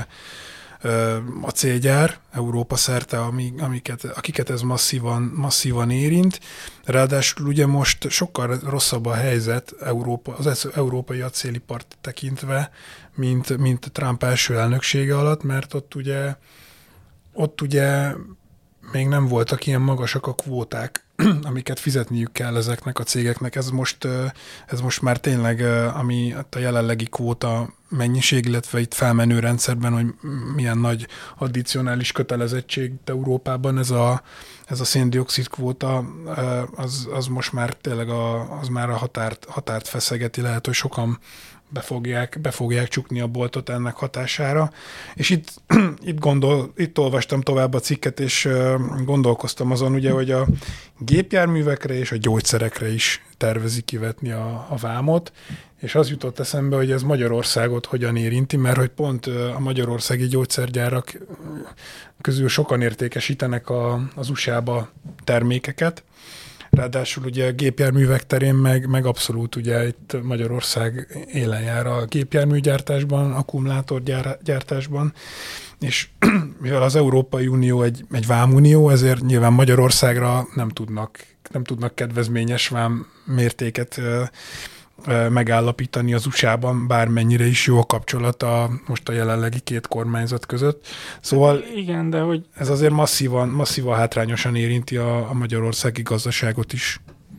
acélgyár Európa szerte, amiket, akiket ez masszívan, masszívan érint. Ráadásul ugye most sokkal rosszabb a helyzet Európa, az európai acélipart tekintve, mint, mint Trump első elnöksége alatt, mert ott ugye, ott ugye még nem voltak ilyen magasak a kvóták, amiket fizetniük kell ezeknek a cégeknek. Ez most, ez most már tényleg, ami a jelenlegi kvóta mennyiség, illetve itt felmenő rendszerben, hogy milyen nagy addicionális kötelezettség Európában ez a, ez a széndioxid kvóta, az, az most már tényleg a, az már a határt, határt feszegeti, lehet, hogy sokan be fogják, be fogják csukni a boltot ennek hatására. És itt, itt, gondol, itt olvastam tovább a cikket, és gondolkoztam azon, ugye, hogy a gépjárművekre és a gyógyszerekre is tervezik kivetni a, a vámot, és az jutott eszembe, hogy ez Magyarországot hogyan érinti, mert hogy pont a magyarországi gyógyszergyárak közül sokan értékesítenek a, az u es á-ba termékeket. Ráadásul ugye a gépjárművek terén meg, meg abszolút ugye itt Magyarország élen jár a gépjárműgyártásban, akkumulátorgyártásban, és mivel az Európai Unió egy, egy vámunió, ezért nyilván Magyarországra nem tudnak, nem tudnak kedvezményes vám mértéket megállapítani az u es á-ban, bármennyire is jó a kapcsolat a, most a jelenlegi két kormányzat között. Szóval igen, de hogy... ez azért masszívan, masszívan hátrányosan érinti a, a magyarországi gazdaságot is.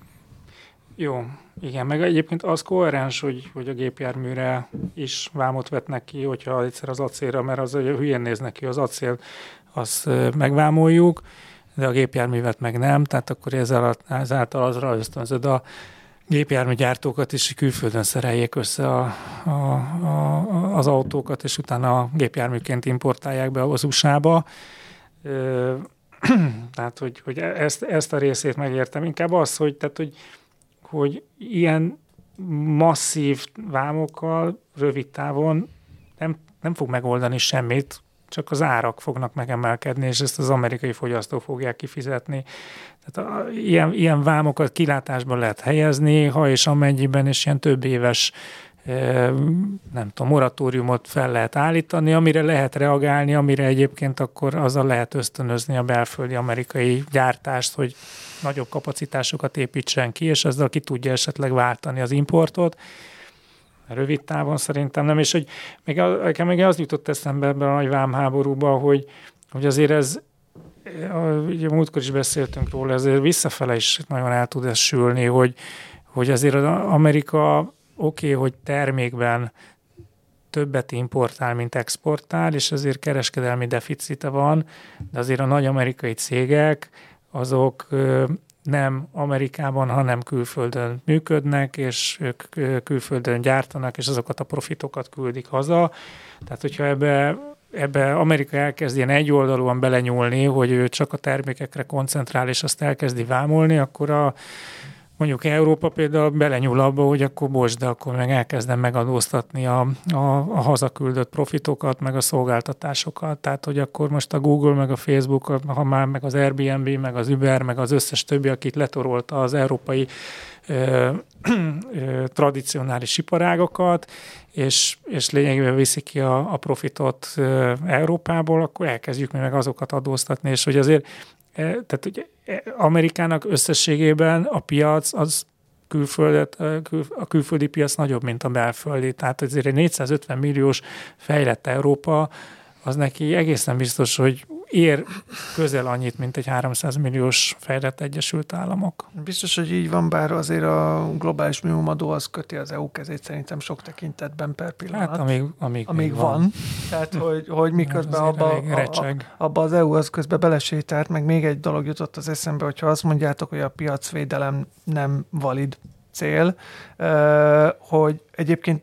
Jó, igen, meg egyébként az koherens, hogy, hogy a gépjárműre is vámot vetnek ki, hogyha egyszer az acélra, mert az hülyén néz neki, az acél, azt megvámoljuk, de a gépjárművet meg nem, tehát akkor ezáltal azra ösztönzöd a gépjárműgyártókat is külföldön szereljék össze a, a, a, az autókat, és utána a gépjárműként importálják be az u es á-ba. Tehát, hogy, hogy ezt, ezt a részét megértem. Inkább az, hogy, tehát, hogy, hogy ilyen masszív vámokkal rövid távon nem, nem fog megoldani semmit, csak az árak fognak megemelkedni, és ezt az amerikai fogyasztók fogják kifizetni. Tehát a, ilyen, ilyen vámokat kilátásba lehet helyezni, ha és amennyiben, és ilyen több éves e, nem tudom, moratóriumot fel lehet állítani, amire lehet reagálni, amire egyébként akkor azzal lehet ösztönözni a belföldi amerikai gyártást, hogy nagyobb kapacitásokat építsen ki, és ezzel ki tudja esetleg váltani az importot. Rövid távon szerintem nem, és hogy még, nekem még az jutott eszembe ebben a nagy vámháborúban, hogy, hogy azért ez, ugye múltkor is beszéltünk róla, ezért visszafele is nagyon el tud ez sülni, hogy, hogy azért az Amerika oké, okay, hogy termékben többet importál, mint exportál, és azért kereskedelmi deficite van, de azért a nagy amerikai cégek, azok nem Amerikában, hanem külföldön működnek, és ők külföldön gyártanak, és azokat a profitokat küldik haza. Tehát, hogyha ebbe, ebbe Amerika elkezd ilyen egyoldalúan belenyúlni, hogy ő csak a termékekre koncentrál, és azt elkezdi vámolni, akkor a mondjuk Európa például belenyúl abba, hogy akkor bocs, de akkor meg elkezdem megadóztatni a, a, a hazaküldött profitokat, meg a szolgáltatásokat. Tehát, hogy akkor most a Google, meg a Facebook, ha már meg az Airbnb, meg az Uber, meg az összes többi, akit letorolta az európai ö, ö, tradicionális iparágakat, és, és lényegében viszi ki a, a profitot ö, Európából, akkor elkezdjük mi meg azokat adóztatni, és hogy azért tehát ugye Amerikának összességében a piac az külföldet, a külföldi piac nagyobb, mint a belföldi. Tehát azért egy négyszázötven milliós fejlett Európa, az neki egészen biztos, hogy ér közel annyit, mint egy háromszáz milliós fejlett Egyesült Államok. Biztos, hogy így van, bár azért a globális minimumadó az köti az é u kezét szerintem sok tekintetben per pillanat. Hát amíg, amíg, amíg van. van. Tehát, hogy, hogy miközben abba, a, abba az é u az közben belesétált, meg még egy dolog jutott az eszembe, hogyha azt mondjátok, hogy a piacvédelem nem valid cél, hogy egyébként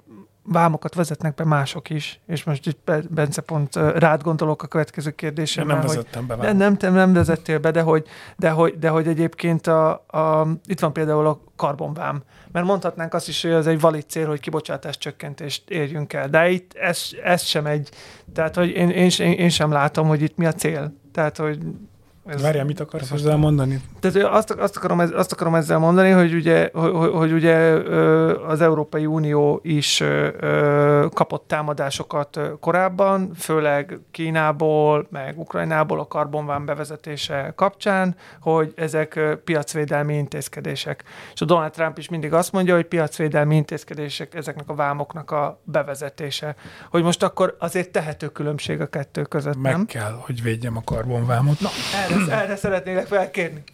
vámokat vezetnek be mások is, és most itt Bence pont rád gondolok a következő kérdésem. Nem vezettem be. De nem, nem, nem vezettél be, de hogy, de hogy, de hogy egyébként a, a, itt van például a karbonvám. Mert mondhatnánk azt is, hogy ez egy valid cél, hogy kibocsátás csökkentést érjünk el. De itt ez, ez sem egy, tehát hogy én, én, én sem látom, hogy itt mi a cél. Tehát, hogy Ez, Várjál, mit akarsz ezzel mondani? Tehát azt, azt, akarom, azt akarom ezzel mondani, hogy ugye, hogy, hogy ugye az Európai Unió is kapott támadásokat korábban, főleg Kínából, meg Ukrajnából a karbonvám bevezetése kapcsán, hogy ezek piacvédelmi intézkedések. És a Donald Trump is mindig azt mondja, hogy piacvédelmi intézkedések ezeknek a vámoknak a bevezetése. Hogy most akkor azért tehető különbség a kettő között, Meg nem? kell, hogy védjem a karbonvámot. Na, erre, erre szeretnélek felkérni.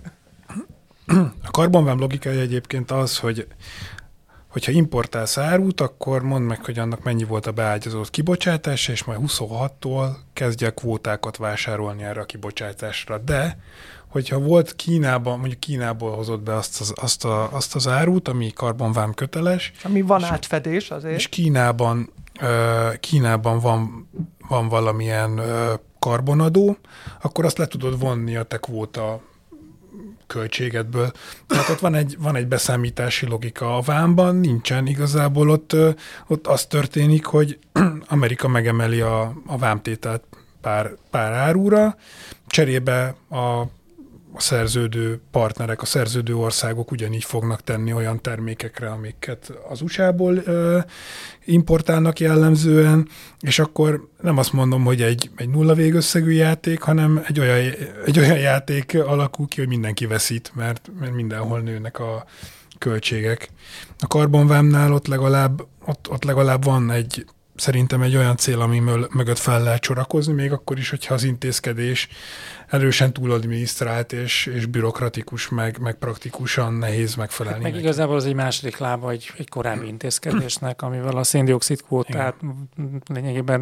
A karbonvám logikája egyébként az, hogy hogyha importálsz árut, akkor mondd meg, hogy annak mennyi volt a beágyazott kibocsátása, és majd huszonhattól kezdje a kvótákat vásárolni erre a kibocsátásra. De, hogyha volt Kínában, mondjuk Kínából hozott be azt az, azt, a, azt az árut, ami karbonvám köteles. Ami van átfedés azért. És Kínában, Kínában van, van valamilyen karbonadó, akkor azt le tudod vonni a te kvóta költségedből. Tehát ott van egy, van egy beszámítási logika. A vámban nincsen igazából, ott, ott az történik, hogy Amerika megemeli a, a vámtételt pár, pár árúra, cserébe a a szerződő partnerek, a szerződő országok ugyanígy fognak tenni olyan termékekre, amiket az u es á-ból ö, importálnak jellemzően, és akkor nem azt mondom, hogy egy, egy nulla végösszegű játék, hanem egy olyan, egy olyan játék alakul ki, hogy mindenki veszít, mert, mert mindenhol nőnek a költségek. A karbonvámnál ott legalább, ott, ott legalább van egy szerintem egy olyan cél, ami mögött fel lehet sorakozni, még akkor is, hogyha az intézkedés erősen túladminisztrált és, és bürokratikus, meg, meg praktikusan nehéz megfelelni. Meg neki. Igazából az egy második lába egy, egy korábbi intézkedésnek, amivel a széndioxid kvótát lényegében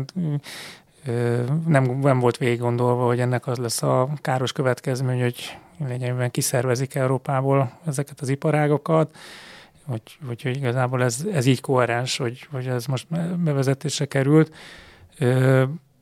nem, nem volt végig gondolva, hogy ennek az lesz a káros következmény, hogy lényegében kiszervezik Európából ezeket az iparágokat, hogy, hogy, hogy igazából ez, ez így koherens, hogy, hogy ez most bevezetésre került. Ö,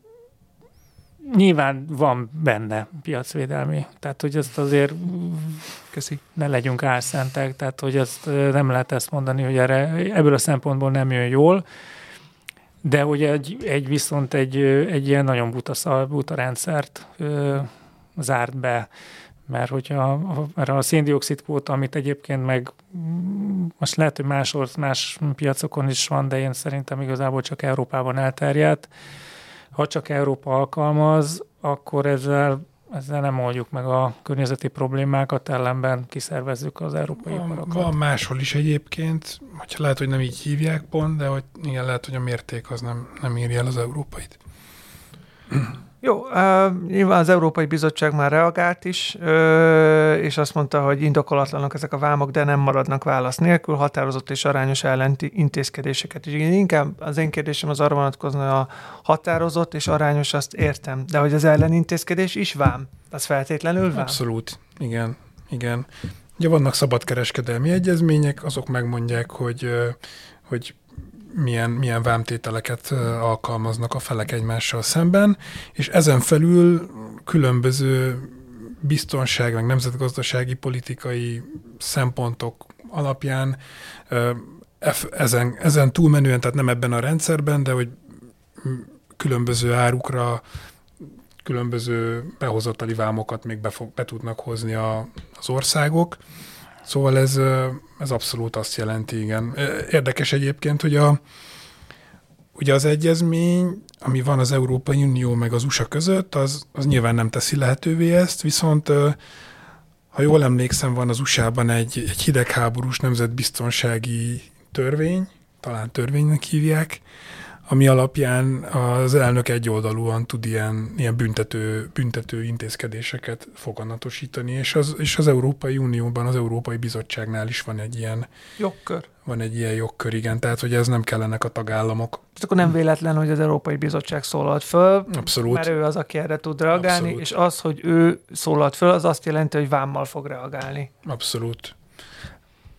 nyilván van benne piacvédelmi, tehát hogy ezt azért Köszi. ne legyünk álszentek, tehát hogy ezt nem lehet ezt mondani, hogy erre, ebből a szempontból nem jön jól, de hogy egy, egy viszont egy, egy ilyen nagyon buta, buta rendszert ö, zárt be, mert hogyha erre a széndioxid kvóta, amit egyébként meg most lehet, hogy más, más piacokon is van, de én szerintem igazából csak Európában elterjedt. Ha csak Európa alkalmaz, akkor ezzel, ezzel nem oldjuk meg a környezeti problémákat, ellenben kiszervezzük az európai iparokat. Van máshol is egyébként, hogyha lehet, hogy nem így hívják pont, de hogy igen, lehet, hogy a mérték az nem, nem írja el az európait. Jó, uh, nyilván az Európai Bizottság már reagált is, uh, és azt mondta, hogy indokolatlanok ezek a vámok, de nem maradnak válasz nélkül, határozott és arányos ellenti intézkedéseket. Úgyhogy inkább az én kérdésem az arra vonatkozna, hogy a határozott és arányos, azt értem, de hogy az ellenintézkedés is vám? Az feltétlenül vám? Abszolút, igen, igen. Ugye vannak szabadkereskedelmi egyezmények, azok megmondják, hogy, hogy milyen, milyen vámtételeket alkalmaznak a felek egymással szemben, és ezen felül különböző biztonság, meg nemzetgazdasági, politikai szempontok alapján ezen, ezen túlmenően, tehát nem ebben a rendszerben, de hogy különböző árukra különböző behozatali vámokat még be, fog, be tudnak hozni a, az országok. Szóval ez, ez abszolút azt jelenti, igen. Érdekes egyébként, hogy a, ugye az egyezmény, ami van az Európai Unió meg az u es á között, az, az nyilván nem teszi lehetővé ezt, viszont ha jól emlékszem, van az u es á-ban egy, egy hidegháborús nemzetbiztonsági törvény, talán törvénynek hívják, ami alapján az elnök egyoldalúan tud ilyen, ilyen büntető, büntető intézkedéseket foganatosítani, és az, és az Európai Unióban, az Európai Bizottságnál is van egy ilyen jogkör. Van egy ilyen jogkör, igen, tehát hogy ez nem kellenek a tagállamok. Tehát akkor nem véletlen, hogy az Európai Bizottság szólalt föl, Abszolút. Mert ő az, aki erre tud reagálni, Abszolút. És az, hogy ő szólalt föl, az azt jelenti, hogy vámmal fog reagálni. Abszolút.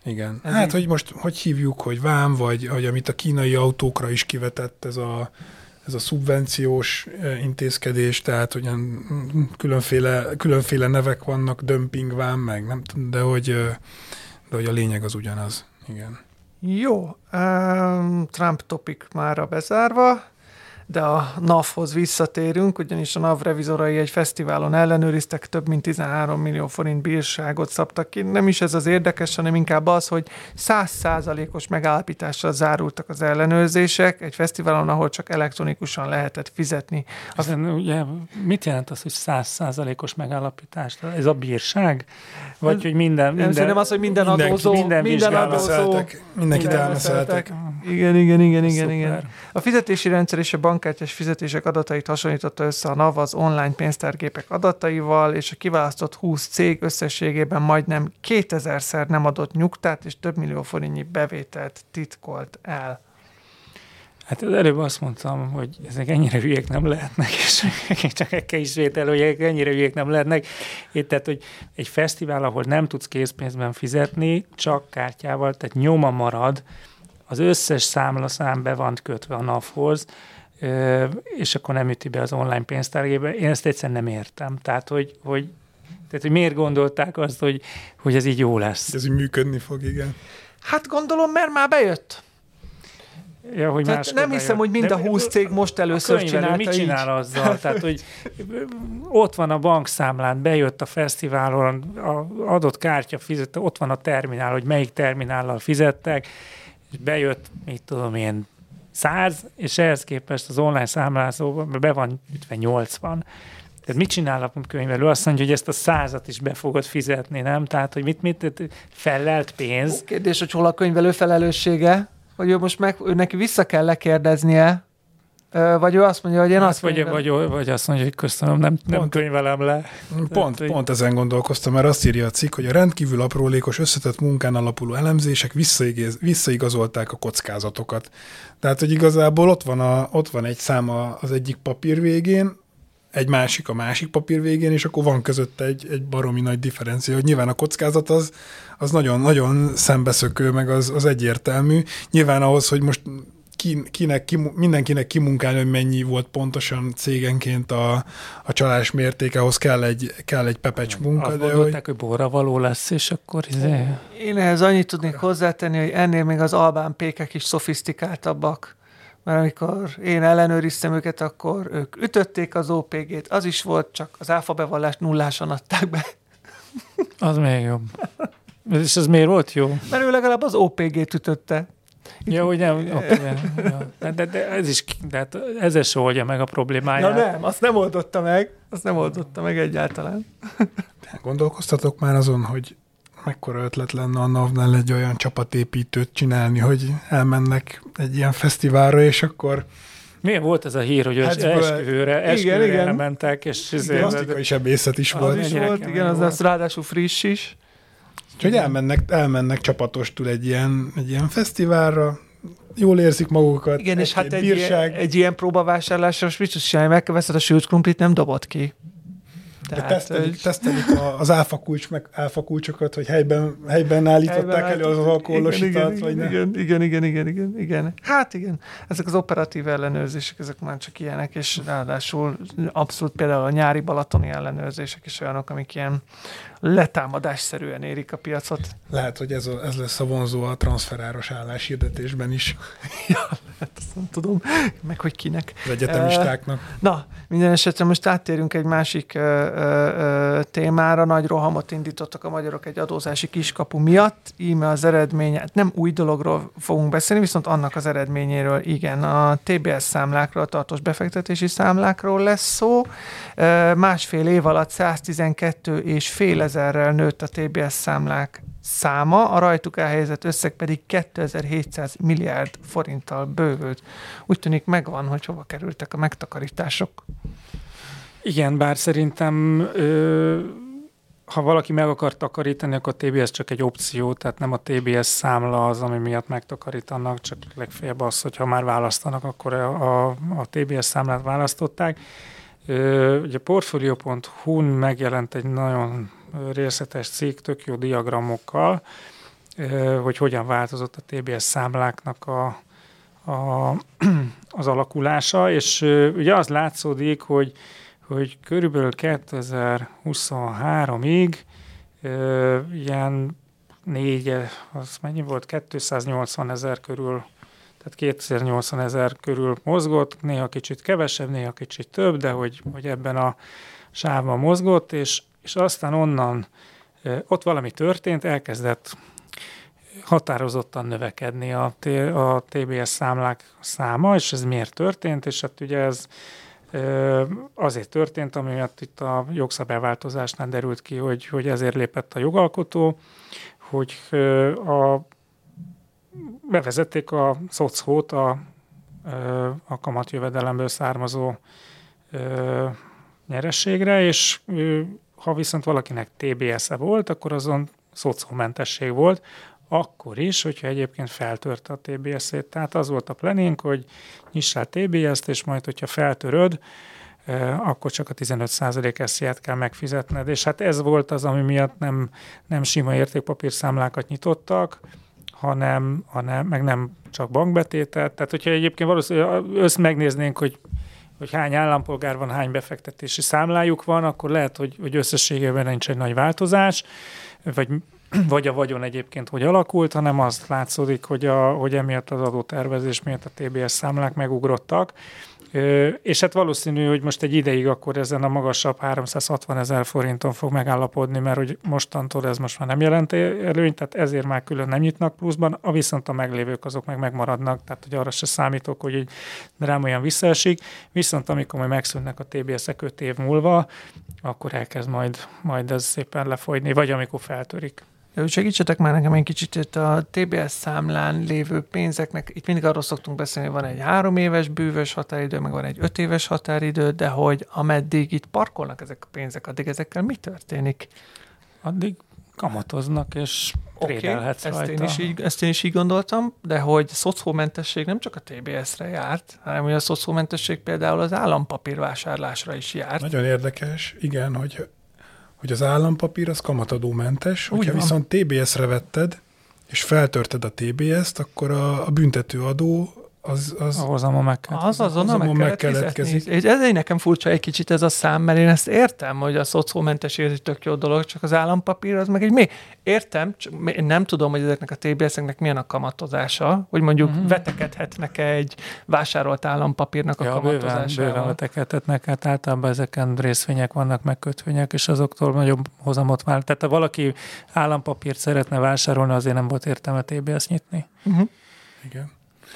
Igen. Ez hát, így... hogy most hogy hívjuk, hogy vám, vagy, vagy amit a kínai autókra is kivetett ez a, ez a szubvenciós intézkedés, tehát olyan különféle, különféle nevek vannak, dömping vám, meg nem tudom, de hogy, de hogy a lényeg az ugyanaz. Igen. Jó, um, Trump topic mára bezárva, de a NAV-hoz visszatérünk, ugyanis a NAV revizorai egy fesztiválon ellenőriztek, több mint tizenhárom millió forint bírságot szabtak ki. Nem is ez az érdekes, hanem inkább az, hogy száz százalékos megállapítással zárultak az ellenőrzések egy fesztiválon, ahol csak elektronikusan lehetett fizetni. Az, ugye, mit jelent az, hogy száz százalékos megállapítás? Ez a bírság? Vagy ez, hogy minden... minden szerintem az, hogy minden adózó... Minden, minden adózó... Mindenkit elmeszeltek. Igen, igen, igen, igen, igen. A fizetési rendszer és a bankkártyás fizetések adatait hasonlította össze a NAV az online pénztárgépek adataival, és a kiválasztott húsz cég összességében majdnem kétezerszer nem adott nyugtát, és több millió forintnyi bevételt titkolt el. Hát előbb azt mondtam, hogy ezek ennyire hülyék nem lehetnek, és csak egy ismétel, hogy ennyire hülyék nem lehetnek. Itt, tehát, hogy egy fesztivál, ahol nem tudsz készpénzben fizetni, csak kártyával, tehát nyoma marad, az összes számlaszám be van kötve a NAV-hoz, és akkor nem üti be az online pénztárgébe. Én ezt egyszerűen nem értem. Tehát, hogy, hogy, tehát, hogy miért gondolták azt, hogy, hogy ez így jó lesz. Ez így működni fog, igen. Hát gondolom, mert már bejött. Ja, hogy nem bejött. Hiszem, hogy mind a húsz cég most először csinálta mit csinál így? Azzal? Tehát, hogy ott van a bankszámlán, bejött a fesztiválon, a adott kártya fizette, ott van a terminál, hogy melyik terminállal fizettek, és bejött, mit tudom én, száz, és ehhez képest az online számlázóban be van ütve nyolcvan. Tehát mit csinál a könyvelő? Azt mondja, hogy ezt a százat is be fogod fizetni, nem? Tehát, hogy mit, mit fellelt pénz. Kérdés, hogy hol a könyvelő felelőssége? Hogy ő most meg, ő neki vissza kell lekérdeznie, vagy ő azt mondja, hogy én hát azt vagy, vagy, vagy azt mondja, hogy köszönöm, nem, nem pont, könyvelem le. Pont, Tehát, pont ezen gondolkoztam, mert azt írja a cikk, hogy a rendkívül aprólékos összetett munkán alapuló elemzések visszaigaz, visszaigazolták a kockázatokat. Tehát, hogy igazából ott van, a, ott van egy szám az egyik papír végén, egy másik a másik papír végén, és akkor van között egy, egy baromi nagy differencia, hogy nyilván a kockázat az, az nagyon, nagyon szembeszökő, meg az, az egyértelmű. Nyilván ahhoz, hogy most ki, kinek, ki, mindenkinek kimunkálni, hogy mennyi volt pontosan cégenként a, a csalás mértéke, ahhoz kell egy, kell egy pepecs munka. Azt de gondolták, hogy... hogy borra való lesz, és akkor izé... Én ehhez annyit tudnék hozzátenni, hogy ennél még az albán pékek is szofisztikáltabbak. Mert amikor én ellenőriztem őket, akkor ők ütötték az o pé gét, az is volt, csak az áfa bevallást nullásan adták be. Az még jobb. És ez miért volt jó? Mert ő legalább az o pé gét ütötte. Ja, hogy nem, okay, ja. de, de, de ez is, de ezzel se oldja meg a problémáját. Na nem, azt nem oldotta meg, azt nem oldotta meg egyáltalán. Gondolkoztatok már azon, hogy mekkora ötlet lenne a NAV-nál egy olyan csapatépítőt csinálni, hogy elmennek egy ilyen fesztiválra, és akkor... Miért volt ez a hír, hogy hát esküvőre, esküvőre elmentek, és... Plastikai sebészet is az volt. is volt, igen, az lesz ráadásul friss is. Úgyhogy elmennek, elmennek csapatostul egy ilyen, egy ilyen fesztiválra, jól érzik magukat. Igen, és hát egy ilyen, egy ilyen próbavásárlásra most mit tudsz csinálni, megveszed a sült krumplit, nem dobod ki. Tehát, tesztelik, hogy... tesztelik az álfakulcs, meg álfakulcsokat, hogy helyben, helyben állították helyben elő az alkoholosítat, vagy nem. Igen, igen, igen, igen, igen, igen. Hát igen, ezek az operatív ellenőrzések, ezek már csak ilyenek, és ráadásul abszolút például a nyári balatoni ellenőrzések is olyanok, amik ilyen letámadásszerűen érik a piacot. Lehet, hogy ez, a, ez lesz a vonzó a transferáros álláshirdetésben is. Ja, hát azt nem tudom, meg hogy kinek. Az egyetemistáknak. Uh, na, minden esetre most áttérünk egy másik uh, uh, témára. Nagy rohamot indítottak a magyarok egy adózási kiskapu miatt. Íme az eredménye, nem új dologról fogunk beszélni, viszont annak az eredményéről igen. A té bé es számlákról, a tartós befektetési számlákról lesz szó. Uh, másfél év alatt száztizenkettő és fél ezerrel nőtt a té bé es számlák száma, a rajtuk elhelyezett összeg pedig kétezer-hétszáz milliárd forinttal bővült. Úgy tűnik megvan, hogy hova kerültek a megtakarítások. Igen, bár szerintem ö, ha valaki meg akar takarítani, akkor a té bé es csak egy opció, tehát nem a té bé es számla az, ami miatt megtakarítanak, csak legfeljebb az, hogyha már választanak, akkor a, a, a té bé es számlát választották. Ö, ugye portfolio pont hu-n megjelent egy nagyon részletes cikk, tök jó diagramokkal, hogy hogyan változott a té bé es számláknak a, a, az alakulása, és ugye az látszódik, hogy, hogy körülbelül kétezer-huszonháromig ilyen négy, az mennyi volt? kétszáznyolcvan ezer körül, tehát kétszáznyolcvan ezer körül mozgott, néha kicsit kevesebb, néha kicsit több, de hogy, hogy ebben a sávban mozgott, és, és aztán onnan ott valami történt, elkezdett határozottan növekedni a, a té bé es számlák száma, és ez miért történt, és hát ugye ez azért történt, ami miatt itt a jogszabályváltozásnál derült ki, hogy, hogy ezért lépett a jogalkotó, hogy a, bevezették a szocót a, a kamatjövedelemből származó nyerességre, és ha viszont valakinek té bé es-e volt, akkor azon szocómentesség volt, akkor is, hogyha egyébként feltörte a té bé es-ét. Tehát az volt a planning, hogy nyissál té bé es-t, és majd, hogyha feltöröd, akkor csak a tizenöt százalék es zé á-t kell megfizetned. És hát ez volt az, ami miatt nem, nem sima értékpapírszámlákat nyitottak, hanem, hanem meg nem csak bankbetétet. Tehát, hogyha egyébként valószínűleg össz megnéznénk, hogy hogy hány állampolgár van, hány befektetési számlájuk van, akkor lehet, hogy, hogy összességében nincs egy nagy változás, vagy, vagy a vagyon egyébként hogy alakult, hanem azt látszódik, hogy, a, hogy emiatt az adótervezés miatt a té bé es számlák megugrottak. És hát valószínű, hogy most egy ideig akkor ezen a magasabb háromszázhatvan ezer forinton fog megállapodni, mert hogy mostantól ez most már nem jelent előnyt, tehát ezért már külön nem nyitnak pluszban, a viszont a meglévők azok meg megmaradnak, tehát hogy arra se számítok, hogy egy rám olyan visszaesik, viszont amikor majd megszűnnek a té bé es-ek öt év múlva, akkor elkezd majd, majd ez szépen lefolyni, vagy amikor feltörik. Segítsetek már nekem egy kicsit, itt a té bé es számlán lévő pénzeknek, itt mindig arról szoktunk beszélni, hogy van egy három éves bűvös határidő, meg van egy öt éves határidő, de hogy ameddig itt parkolnak ezek a pénzek, addig ezekkel mi történik? Addig kamatoznak, és trédelhetsz okay, rajta. Ezt én, is így, ezt én is így gondoltam, de hogy szocómentesség nem csak a té bé es-re járt, hanem hogy a szocómentesség például az állampapírvásárlásra is járt. Nagyon érdekes, igen, hogy hogy az állampapír az kamatadómentes, Úgy hogyha van. viszont té bé es-re vetted, és feltörted a té bé es-t, akkor a, a büntetőadó az... az a hozamon meg kell. Az azonnal azonnal meg meg kellett keletkezik. fizetni. És ez egy nekem furcsa egy kicsit ez a szám, mert én ezt értem, hogy a szocómentesség ez egy tök jó dolog, csak az állampapír az meg egy mi. Értem, csak én nem tudom, hogy ezeknek a té bé es-eknek milyen a kamatozása, hogy mondjuk uh-huh. vetekedhetnek-e egy vásárolt állampapírnak a ja, kamatozásával. Bőven, bőven vetekedhetnek, hát általában ezeken részvények vannak, meg kötvények, és azoktól nagyobb hozamot vár. Tehát ha valaki állampapírt szeretne vásárolni, azért nem volt értelme té bé es nyitni. Uh-huh. Igen.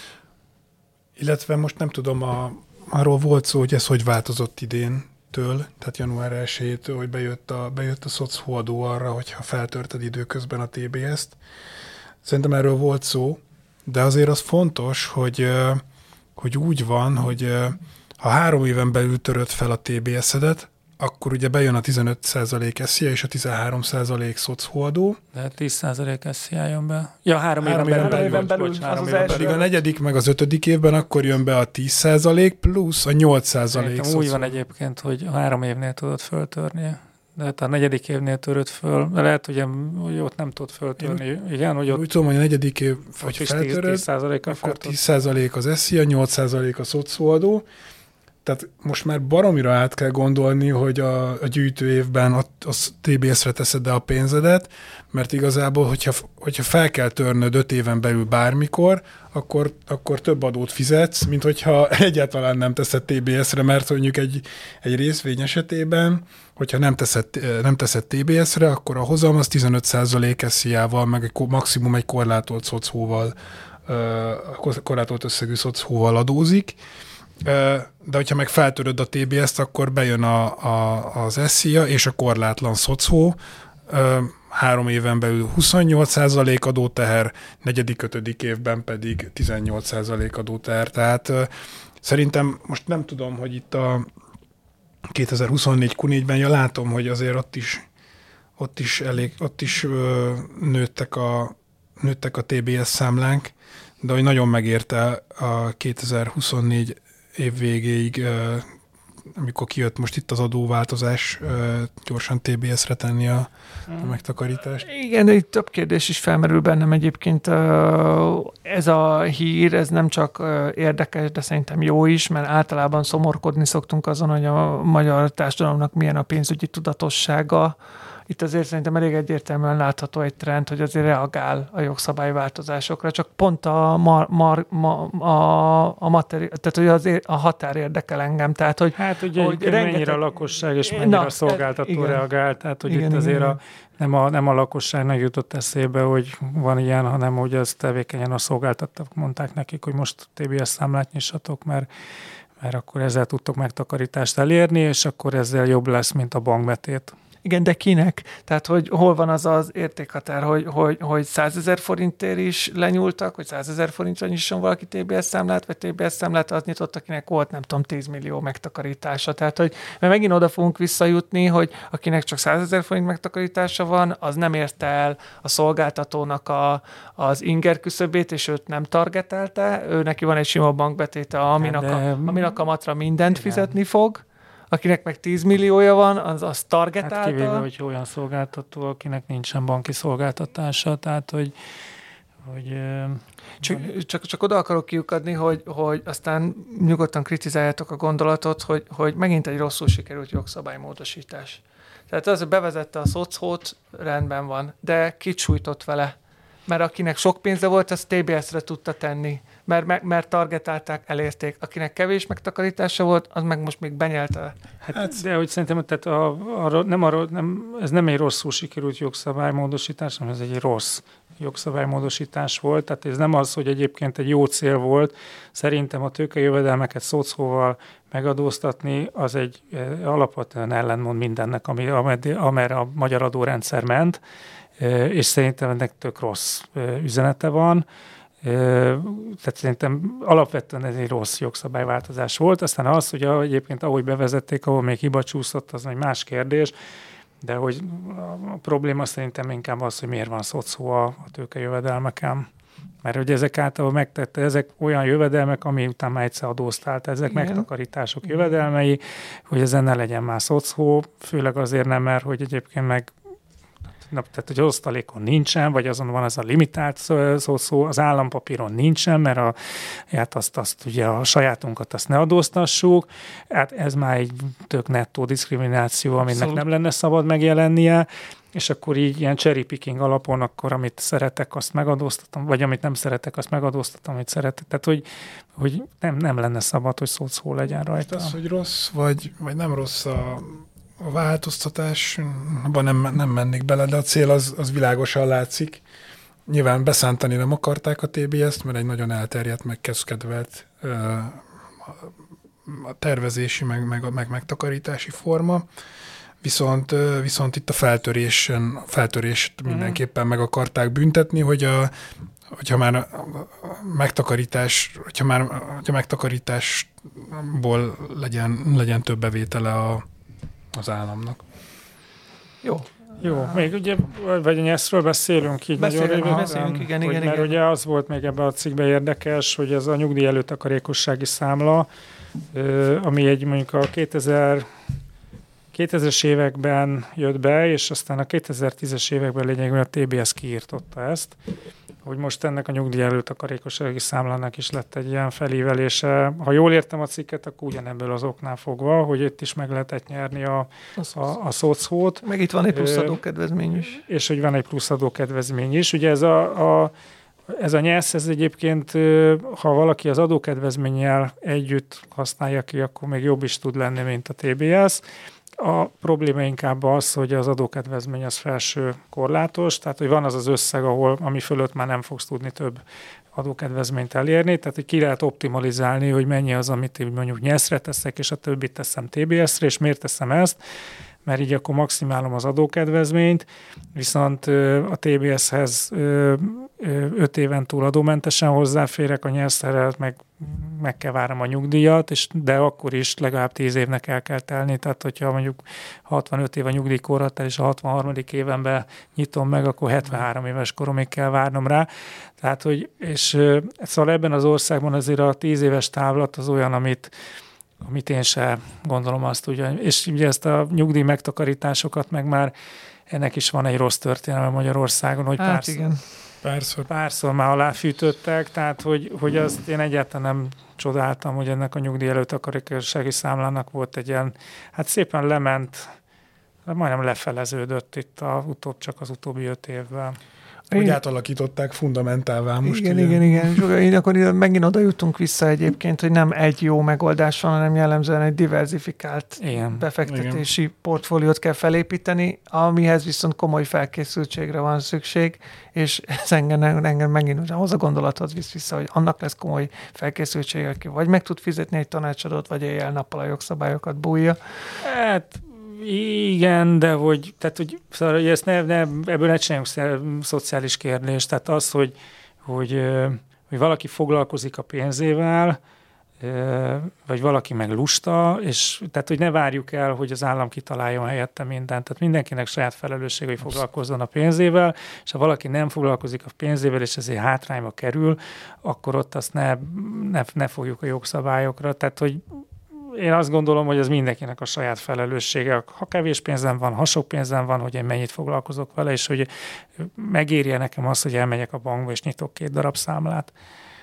Illetve most nem tudom, a, arról volt szó, hogy ez hogy változott idéntől, tehát január elsejétől, hogy bejött a, bejött a szocóadó arra, hogyha feltörted időközben a té bé es-t. Szerintem erről volt szó, de azért az fontos, hogy, hogy úgy van, hogy ha három éven belül töröd fel a té bé es-edet, akkor ugye bejön a tizenöt százalék es zé á és a tizenhárom százalék szocóadó. De tíz százalék es zé á jön be. Ja, három, három éven, éven belül. belül, belül, bocs, az három az éven első. Pedig belül. a negyedik meg az ötödik évben akkor jön be a tíz százalék plusz a nyolc százalék Szerintem úgy van egyébként, hogy három évnél tudod föltörni. De hát a negyedik évnél töröd föl, de lehet, hogy, hogy ott nem tudod föltörni. Én Igen, hogy ott úgy tudom, hogy a negyedik év, hogy tíz feltöröd, százalékkal akkor föltörd. tíz százalék az es zé á, nyolc százalék a szocóadó. Tehát most már baromira át kell gondolni, hogy a, a gyűjtő évben a, a té bé es-re teszed el a pénzedet, mert igazából, hogyha, hogyha fel kell törnöd öt éven belül bármikor, akkor, akkor több adót fizetsz, mint hogyha egyáltalán nem teszed té bé es-re, mert mondjuk egy, egy részvény esetében, hogyha nem teszed, nem teszed té bé es-re, akkor a hozam az tizenöt százalék es zé á-val, meg egy, maximum egy korlátolt szocóval, korlátolt összegű szocóval adózik. De hogyha meg feltöröd a té bé es-t, akkor bejön a, a, az es zé á és a korlátlan szocó, három éven belül huszonnyolc százalék adóteher, negyedik, ötödik évben pedig tizennyolc százalék adóteher. Tehát szerintem most nem tudom, hogy itt a kétezer-huszonnégy kú négyben, ja látom, hogy azért ott is, ott is elég, ott is nőttek a, nőttek a té bé es számlánk, de hogy nagyon megérte a kétezer-huszonnégy év végéig amikor kijött most itt az adóváltozás, gyorsan té bé es-re tenni a, a megtakarítást. Igen, de itt több kérdés is felmerül bennem egyébként. Ez a hír, ez nem csak érdekes, de szerintem jó is, mert általában szomorkodni szoktunk azon, hogy a magyar társadalomnak milyen a pénzügyi tudatossága. Itt azért szerintem elég egyértelműen látható egy trend, hogy azért reagál a jogszabályváltozásokra, csak pont a, mar, mar, ma, a, a, materi, tehát, hogy az, a határ érdekel engem. Tehát, hogy, hát ugye hogy rengeteg... mennyire a lakosság és mennyire Na, a szolgáltató igen. reagál, tehát hogy igen, itt azért igen. A, nem, a, nem a lakosságnak jutott eszébe, hogy van ilyen, hanem hogy ez tevékenyen a szolgáltatók mondták nekik, hogy most té bé es számlát nyissatok, mert mert akkor ezzel tudtok megtakarítást elérni, és akkor ezzel jobb lesz, mint a bankbetét. Igen, de kinek? Tehát, hogy hol van az az értékhatár, hogy, hogy, hogy százezer forintért is lenyúltak, hogy százezer forintra nyisson valaki té bé es számlát, vagy té bé es számlát az nyitott, akinek volt, nem tudom, tíz millió megtakarítása. Tehát, hogy mert megint oda fogunk visszajutni, hogy akinek csak százezer forint megtakarítása van, az nem érte el a szolgáltatónak a, az inger küszöbét, és őt nem targetelte, ő neki van egy sima bankbetéte, aminek, de... a, aminek a matra mindent igen. fizetni fog. Akinek meg tíz milliója van, az, az targetálta. Hát kivéve, hogy olyan szolgáltató, akinek nincsen banki szolgáltatása, tehát, hogy... hogy csak, csak, csak oda akarok kiukadni, hogy, hogy aztán nyugodtan kritizáljátok a gondolatot, hogy, hogy megint egy rosszul sikerült jogszabálymódosítás. Tehát az, hogy bevezette a szocót, rendben van, de kit sújtott vele? Mert akinek sok pénze volt, az té bé es-re tudta tenni. Mert, mert targetálták, elérték. Akinek kevés megtakarítása volt, az meg most még benyelte. Hát, hát, de hogy szerintem, tehát a, a, nem arra, nem, ez nem egy rosszul sikerült jogszabálymódosítás, hanem ez egy rossz jogszabálymódosítás volt. Tehát ez nem az, hogy egyébként egy jó cél volt. Szerintem a tőkejövedelmeket szóval megadóztatni, az egy alapvetően ellentmond mindennek, ami, amerre a magyar adórendszer ment, és szerintem ennek tök rossz üzenete van. Tehát szerintem alapvetően ez egy rossz jogszabályváltozás volt. Aztán az, hogy egyébként ahogy bevezették, ahol még hiba csúszott, az egy más kérdés, de hogy a probléma szerintem inkább az, hogy miért van szocó a, a tőkejövedelmeken. Mert hogy ezek általában megtette, ezek olyan jövedelmek, ami után már egyszer adóztál, ezek igen. megtakarítások jövedelmei, hogy ezen ne legyen már szocó, főleg azért nem, mert hogy egyébként meg Na, tehát, hogy az osztalékon nincsen, vagy azon van az a limitált szó, szó az állampapíron nincsen, mert a, hát azt, azt ugye a sajátunkat azt ne adóztassuk. Hát ez már egy tök nettó diszkrimináció, aminek szóval... nem lenne szabad megjelennie, és akkor így ilyen cherry picking alapon, akkor amit szeretek, azt megadóztatom, vagy amit nem szeretek, azt megadóztatom, amit szeretek. Tehát, hogy, hogy nem, nem lenne szabad, hogy szó legyen rajta. Az, hogy rossz, vagy, vagy nem rossz a A változtatás, abban nem, nem mennék bele, de a cél az, az világosan látszik. Nyilván beszántani nem akarták a té bé es-t, mert egy nagyon elterjedt, meg kedvelt a tervezési, meg, meg, meg megtakarítási forma. Viszont, viszont itt a feltörésen, a feltörést mindenképpen meg akarták büntetni, hogy a, hogyha már a megtakarítás, hogyha már hogyha megtakarításból legyen, legyen több bevétele a az államnak. Jó. Jó, még ugye, vagy a nyeszről beszélünk így Beszélünk, nagyon röviden. Beszélünk, igen, igen, mert igen. ugye az volt még ebben a cikkben érdekes, hogy ez a nyugdíj előtakarékossági számla, ami egy mondjuk a kétezer, kétezres években jött be, és aztán a kétezer-tízes években lényegében a té bé es kiírtotta ezt, hogy most ennek a nyugdíj előtakarékossági számlának is lett egy ilyen felívelése. Ha jól értem a cikket, akkor ugyanebből az oknál fogva, hogy itt is meg lehetett nyerni a, a, a szocót. Meg itt van egy plusz adókedvezmény is. És hogy van egy plusz adókedvezmény is. Ugye ez a, a, ez a nyesz, ez egyébként, ha valaki az adókedvezménnyel együtt használja ki, akkor még jobb is tud lenni, mint a té bé es. A probléma inkább az, hogy az adókedvezmény az felső korlátos, tehát hogy van az az összeg, ahol, ami fölött már nem fogsz tudni több adókedvezményt elérni, tehát hogy ki lehet optimalizálni, hogy mennyi az, amit mondjuk nyeszre teszek, és a többit teszem té bé es-re, és miért teszem ezt, mert így akkor maximálom az adókedvezményt, viszont a té bé es-hez öt éven túl adómentesen hozzáférek, a nyerszerrel meg, meg kell várnom a nyugdíjat, és de akkor is legalább tíz évnek el kell telni, tehát hogyha mondjuk hatvanöt év a nyugdíjkorhatár, és a hatvanharmadik évenben nyitom meg, akkor hetvenhárom éves koromig kell várnom rá. Tehát, hogy, és szóval ebben az országban azért a tíz éves távlat az olyan, amit amit én se gondolom azt, ugye. És ugye ezt a nyugdíj megtakarításokat meg már ennek is van egy rossz történelme Magyarországon, hogy hát párszor, igen. Párszor. párszor már aláfűtöttek, tehát hogy, hogy azt én egyáltalán nem csodáltam, hogy ennek a nyugdíj előtakarékossági számlának volt egy ilyen, hát szépen lement, majdnem lefeleződött itt a, utóbb, csak az utóbbi öt évben. Hogy átalakították fundamentálvá most. Igen, ugye? igen, igen. És így akkor megint oda jutunk vissza egyébként, hogy nem egy jó megoldás van, hanem jellemzően egy diversifikált Igen. befektetési igen. portfóliót kell felépíteni, amihez viszont komoly felkészültségre van szükség, és ez engem, engem megint ahhoz a gondolathoz visz vissza, hogy annak lesz komoly felkészültsége, aki vagy meg tud fizetni egy tanácsadót, vagy éjjel-nappal a jogszabályokat bújja. Hát igen, de hogy, tehát, hogy, szóval, hogy ezt ne, ne, ebből ne csináljunk szociális kérdést, tehát az, hogy, hogy, hogy valaki foglalkozik a pénzével, vagy valaki meg lusta, és tehát, hogy ne várjuk el, hogy az állam kitaláljon helyette mindent. Tehát mindenkinek saját felelősség, hogy foglalkozzon a pénzével, és ha valaki nem foglalkozik a pénzével, és ezért hátrányba kerül, akkor ott azt ne, ne, ne fogjuk a jogszabályokra. Tehát, hogy én azt gondolom, hogy ez mindenkinek a saját felelőssége. Ha kevés pénzem van, ha sok pénzem van, hogy én mennyit foglalkozok vele, és hogy megérje nekem azt, hogy elmegyek a bankba, és nyitok két darab számlát.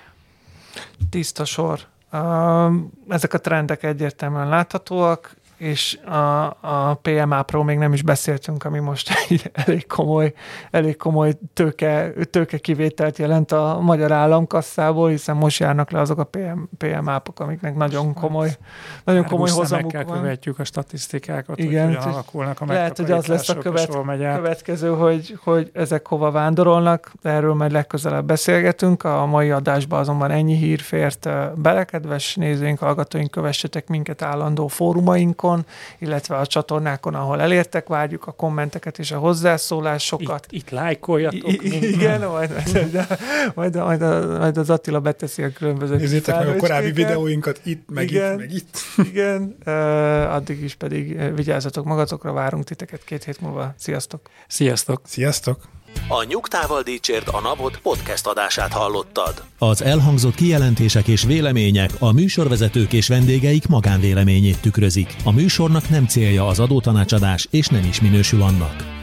Tiszta sor. Ezek a trendek egyértelműen láthatóak, és a, a pé em á-ról még nem is beszéltünk, ami most egy elég komoly, elég komoly tőke, tőke kivételt jelent a magyar államkasszából, hiszen most járnak le azok a pé em á-ok, amiknek nagyon komoly, nagyon komoly hozamuk van. Követjük a statisztikákat, igen, hogy hogyan alakulnak a lehet, hogy az lesz a követ, követ, következő, hogy, hogy ezek hova vándorolnak, erről majd legközelebb beszélgetünk. A mai adásban azonban ennyi hír fért bele, kedves nézőink, hallgatóink, kövessetek minket állandó fórumainkon, illetve a csatornákon, ahol elértek, várjuk a kommenteket és a hozzászólásokat. Itt, itt lájkoljatok. I- igen, majd, majd, majd, majd az Attila beteszi a különböző nézzétek meg a korábbi videóinkat itt, meg igen, itt, meg itt. Igen, uh, addig is pedig vigyázzatok magatokra, várunk titeket két hét múlva. Sziasztok! Sziasztok! Sziasztok! A Nyugtával Dicsért a napot podcast adását hallottad. Az elhangzott kijelentések és vélemények a műsorvezetők és vendégeik magánvéleményét tükrözik. A műsornak nem célja az adótanácsadás, és nem is minősül annak.